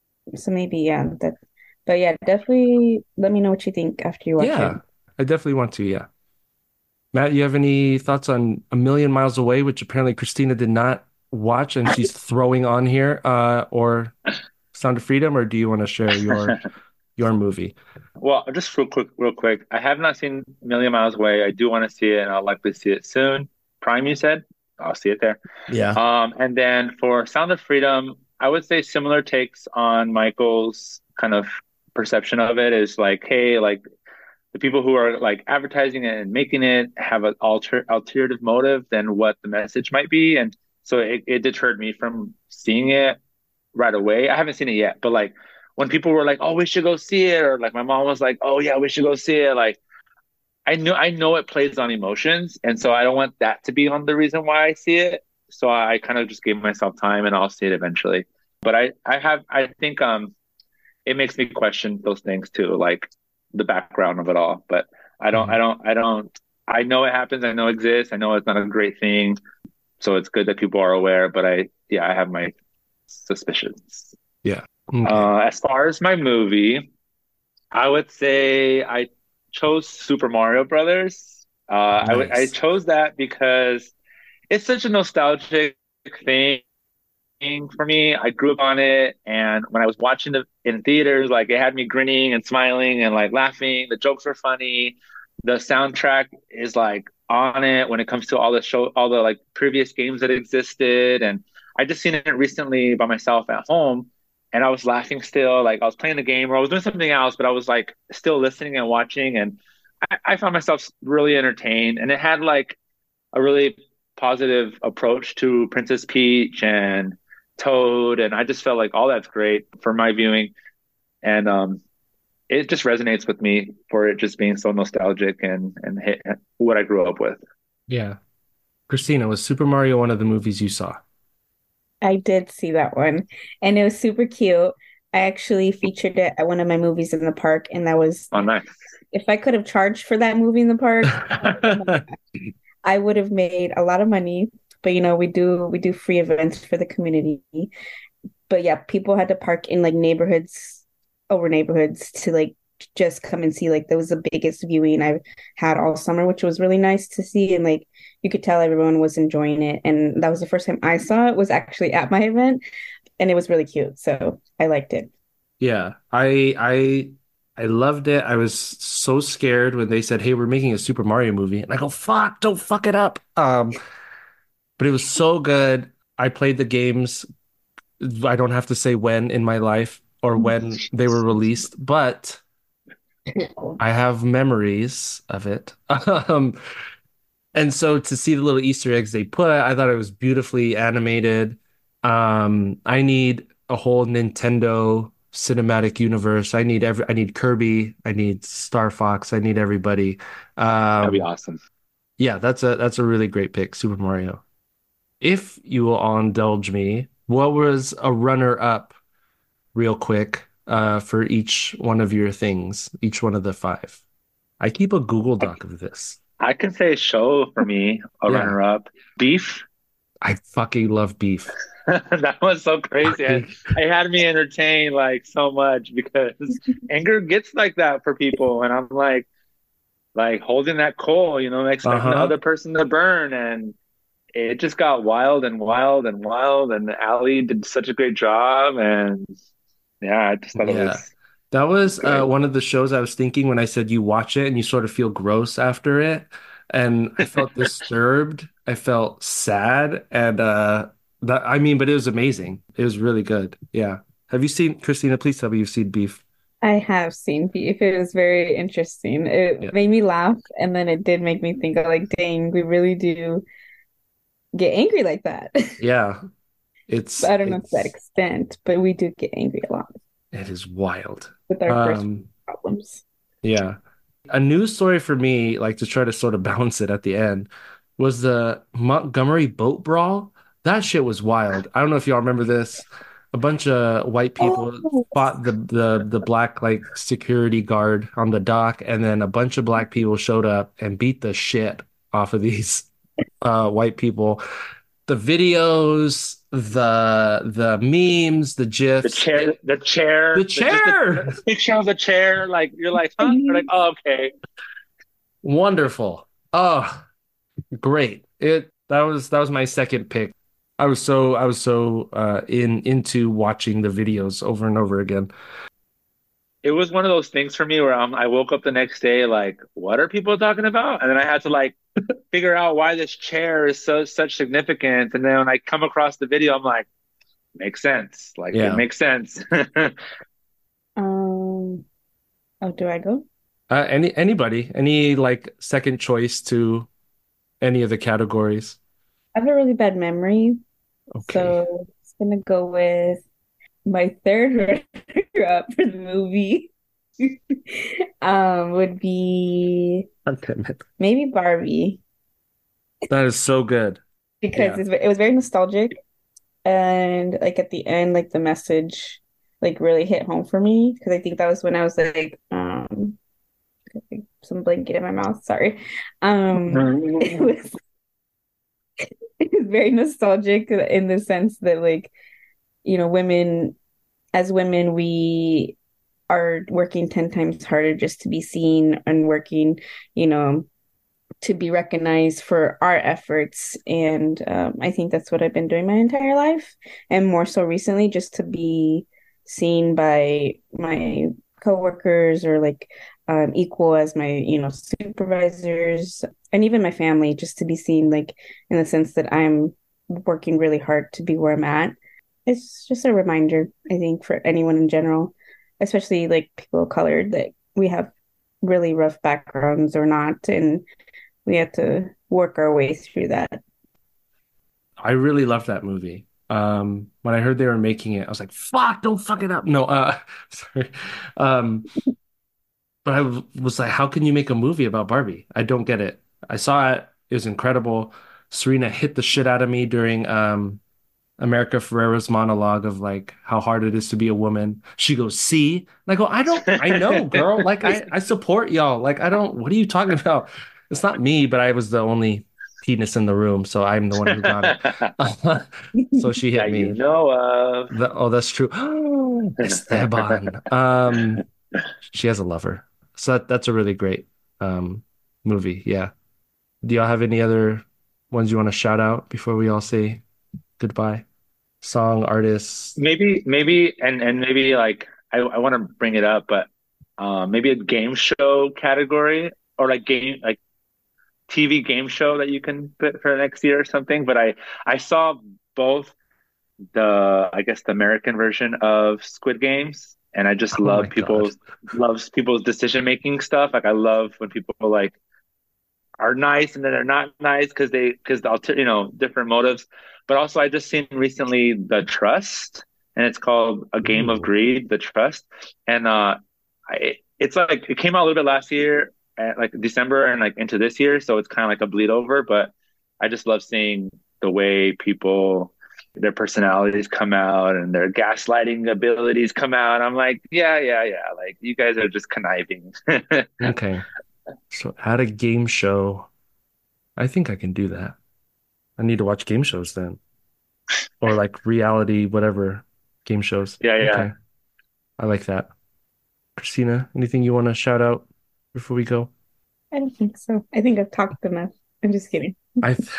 So maybe, yeah, that, but yeah, definitely let me know what you think after you watch it. Yeah. I definitely want to. Yeah. Matt, you have any thoughts on A Million Miles Away, which apparently Christina did not watch and she's throwing on here, uh, or Sound of Freedom, or do you want to share your your movie? Well, just real quick, real quick. I have not seen A Million Miles Away. I do want to see it, and I'll likely see it soon. Prime, you said? I'll see it there. Yeah. Um, and then for Sound of Freedom, I would say similar takes on Michael's kind of perception of it is like, hey, like the people who are like advertising it and making it have an alter alternative motive than what the message might be. And so it, it deterred me from seeing it right away. I haven't seen it yet, but like when people were like, "Oh, we should go see it," or like my mom was like, "Oh yeah, we should go see it," like I know I know it plays on emotions, and so I don't want that to be on the reason why I see it. So I kind of just gave myself time, and I'll see it eventually. But I I have I think um it makes me question those things too, like the background of it all. But I don't Mhm. I don't I don't I know it happens. I know it exists. I know it's not a great thing. So it's good that people are aware. But I yeah I have my suspicions. Yeah. Okay. Uh, as far as my movie, I would say I chose Super Mario Brothers. Uh, I would I Nice. chose that because it's such a nostalgic thing for me. I grew up on it, and when I was watching it in theaters, like it had me grinning and smiling and like laughing. The jokes were funny. The soundtrack is like on it when it comes to all the show, all the like previous games that existed, and I just seen it recently by myself at home, and I was laughing still. Like I was playing the game or I was doing something else, but I was like still listening and watching, and I, I found myself really entertained, and it had like a really positive approach to Princess Peach and Toad, and I just felt like all that's great for my viewing, and um, it just resonates with me for it just being so nostalgic and and hit what I grew up with. Yeah. Christina, was Super Mario one of the movies you saw? I did see that one, and it was super cute. I actually featured it at one of my movies in the park, and that was, Oh, nice. if I could have charged for that movie in the park, I would have made a lot of money. but you know, we do we do free events for the community. But yeah, people had to park in like neighborhoods over neighborhoods to like just come and see. Like that was the biggest viewing I've had all summer, which was really nice to see. And like you could tell everyone was enjoying it. And that was the first time I saw it was actually at my event, and it was really cute. So I liked it. Yeah, I I I loved it. I was so scared when they said, "Hey, we're making a Super Mario movie." And I go, "Fuck, don't fuck it up." Um, but it was so good. I played the games. I don't have to say when in my life or when they were released, but I have memories of it. Um, and so to see the little Easter eggs they put, I thought it was beautifully animated. Um, I need a whole Nintendo cinematic universe. I need every, I need Kirby, I need Star Fox, I need everybody. That'd be Um, awesome. yeah, that's a that's a really great pick, Super Mario. If you will all indulge me, what was a runner-up, real quick, uh, for each one of your things, each one of the five? I keep a Google I, Doc of this. I can say show for me, a Yeah, runner up. Beef. I fucking love beef. That was so crazy. I, And it had me entertained like so much because anger gets like that for people. And I'm like, like holding that coal, you know, expecting the uh-huh. other person to burn. And it just got wild and wild and wild. And Ali did such a great job. And yeah, I just thought it Yeah. was That was uh, good. one of the shows I was thinking when I said you watch it and you sort of feel gross after it. And I felt disturbed. I felt sad. And uh that I mean, but it was amazing. It was really good. Yeah. Have you seen, Christina, please tell me you've seen Beef. I have seen Beef. It was very interesting. It Yeah. made me laugh, and then it did make me think of like, dang, we really do get angry like that. Yeah. It's But I don't know to that it's extent, but we do get angry a lot it is wild. with our first Um, problems. yeah. A news story for me, like to try to sort of balance it at the end, was the Montgomery boat brawl. That shit was wild. I don't know if y'all remember this. A bunch of white people Oh, fought the the the black like security guard on the dock, and then a bunch of black people showed up and beat the shit off of these uh white people. The videos, the the memes, the The gifs, chair, it, the the chair, the, just the, chair. the picture of the chair, like you're like, huh? You're like, oh, okay. Wonderful. Oh, great. It that was that was my second pick. I was so I was so uh in into watching the videos over and over again. It was one of those things for me where I'm, I woke up the next day like, what are people talking about? And then I had to like figure out why this chair is so such significance. And then when I come across the video, I'm like, makes sense. Like it Yeah. makes sense. um, oh, do I go? Uh, any anybody, any like second choice to any of the categories? I have a really bad memory, Okay. so it's gonna go with my third runner-up for the movie. Um, would be God damn it. maybe Barbie That is so good. because Yeah. it's, it was very nostalgic, and like at the end, like the message like really hit home for me because I think that was when I was like um some blanket in my mouth, sorry. Um, it was it was very nostalgic in the sense that like you know women as women we are working ten times harder just to be seen and working you know to be recognized for our efforts. And um, I think that's what I've been doing my entire life, and more so recently, just to be seen by my coworkers or like um, equal as my, you know, supervisors and even my family, just to be seen like in the sense that I'm working really hard to be where I'm at. It's just a reminder, I think, for anyone in general, especially like people of color, that we have really rough backgrounds or not, and we have to work our way through that. I really loved that movie. Um, when I heard they were making it, I was like, fuck, don't fuck it up. No, uh, sorry. Um, but I w- was like, how can you make a movie about Barbie? I don't get it. I saw it. It was incredible. Serena hit the shit out of me during um America Ferrera's monologue of like how hard it is to be a woman. She goes, see? And I go, I don't, I know, girl. Like I, I support y'all. Like I don't, what are you talking about? It's not me, but I was the only penis in the room, so I'm the one who got it. So she hit That me. you know of. The- oh, that's true. Esteban. Um, she has a lover. So that, that's a really great um movie. Yeah. Do y'all have any other ones you want to shout out before we all say goodbye? Song, artists. Maybe, maybe, and and maybe like I, I want to bring it up, but um, maybe a game show category or like game like T V game show that you can put for next year or something. But I I saw both the I guess the American version of Squid Games, and I just Oh my love God. people's loves people's decision making stuff. Like I love when people like are nice and then they're not nice because they because the alter you know different motives. But also, I just seen recently The Trust, and it's called A Game of Ooh. Greed, The Trust, and uh, I, it's like it came out a little bit last year, at like December, and like into this year, so it's kind of like a bleed over. But I just love seeing the way people their personalities come out and their gaslighting abilities come out. I'm like, yeah, yeah, yeah. Like you guys are just conniving. Okay. So add a game show. I think I can do that. I need to watch game shows then. Or like reality, whatever game shows. Yeah, yeah. Okay. I like that. Christina, anything you want to shout out before we go? I don't think so. I think I've talked enough. I'm just kidding. I th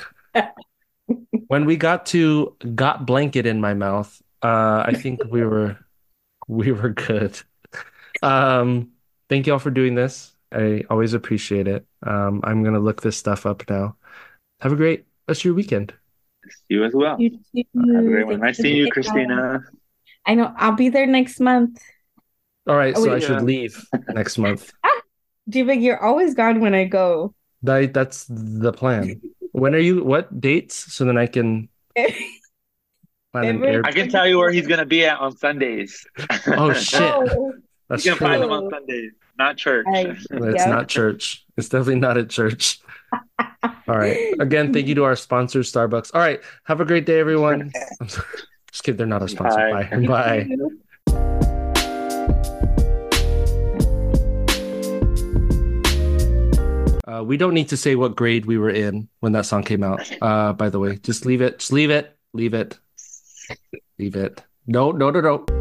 when we got to got blanket in my mouth, uh, I think we were we were good. Um, thank you all for doing this. I always appreciate it. Um, I'm gonna look this stuff up now. Have a great rest of your weekend. You as well. You Have a great too. one. Thanks Nice for seeing you, the invite. Christina. I know. I'll be there next month. All right, Oh, so I wait. should Yeah. leave next month. J-Big, you're always gone when I go. That, that's the plan. When are you, what dates? So then I can plan an Every air. I can tell you where he's gonna be at on Sundays. Oh shit, Oh, that's You can find him true. on Sundays, not church. I, It's yep. not church. It's definitely not at church. All right. Again, thank you to our sponsor, Starbucks. All right. Have a great day, everyone. I'm sorry. Just kidding. They're not our sponsor. Bye. Bye. Bye. Uh, we don't need to say what grade we were in when that song came out. Uh, by the way, just leave it. Just leave it. Leave it. Leave it. No, no, no, no.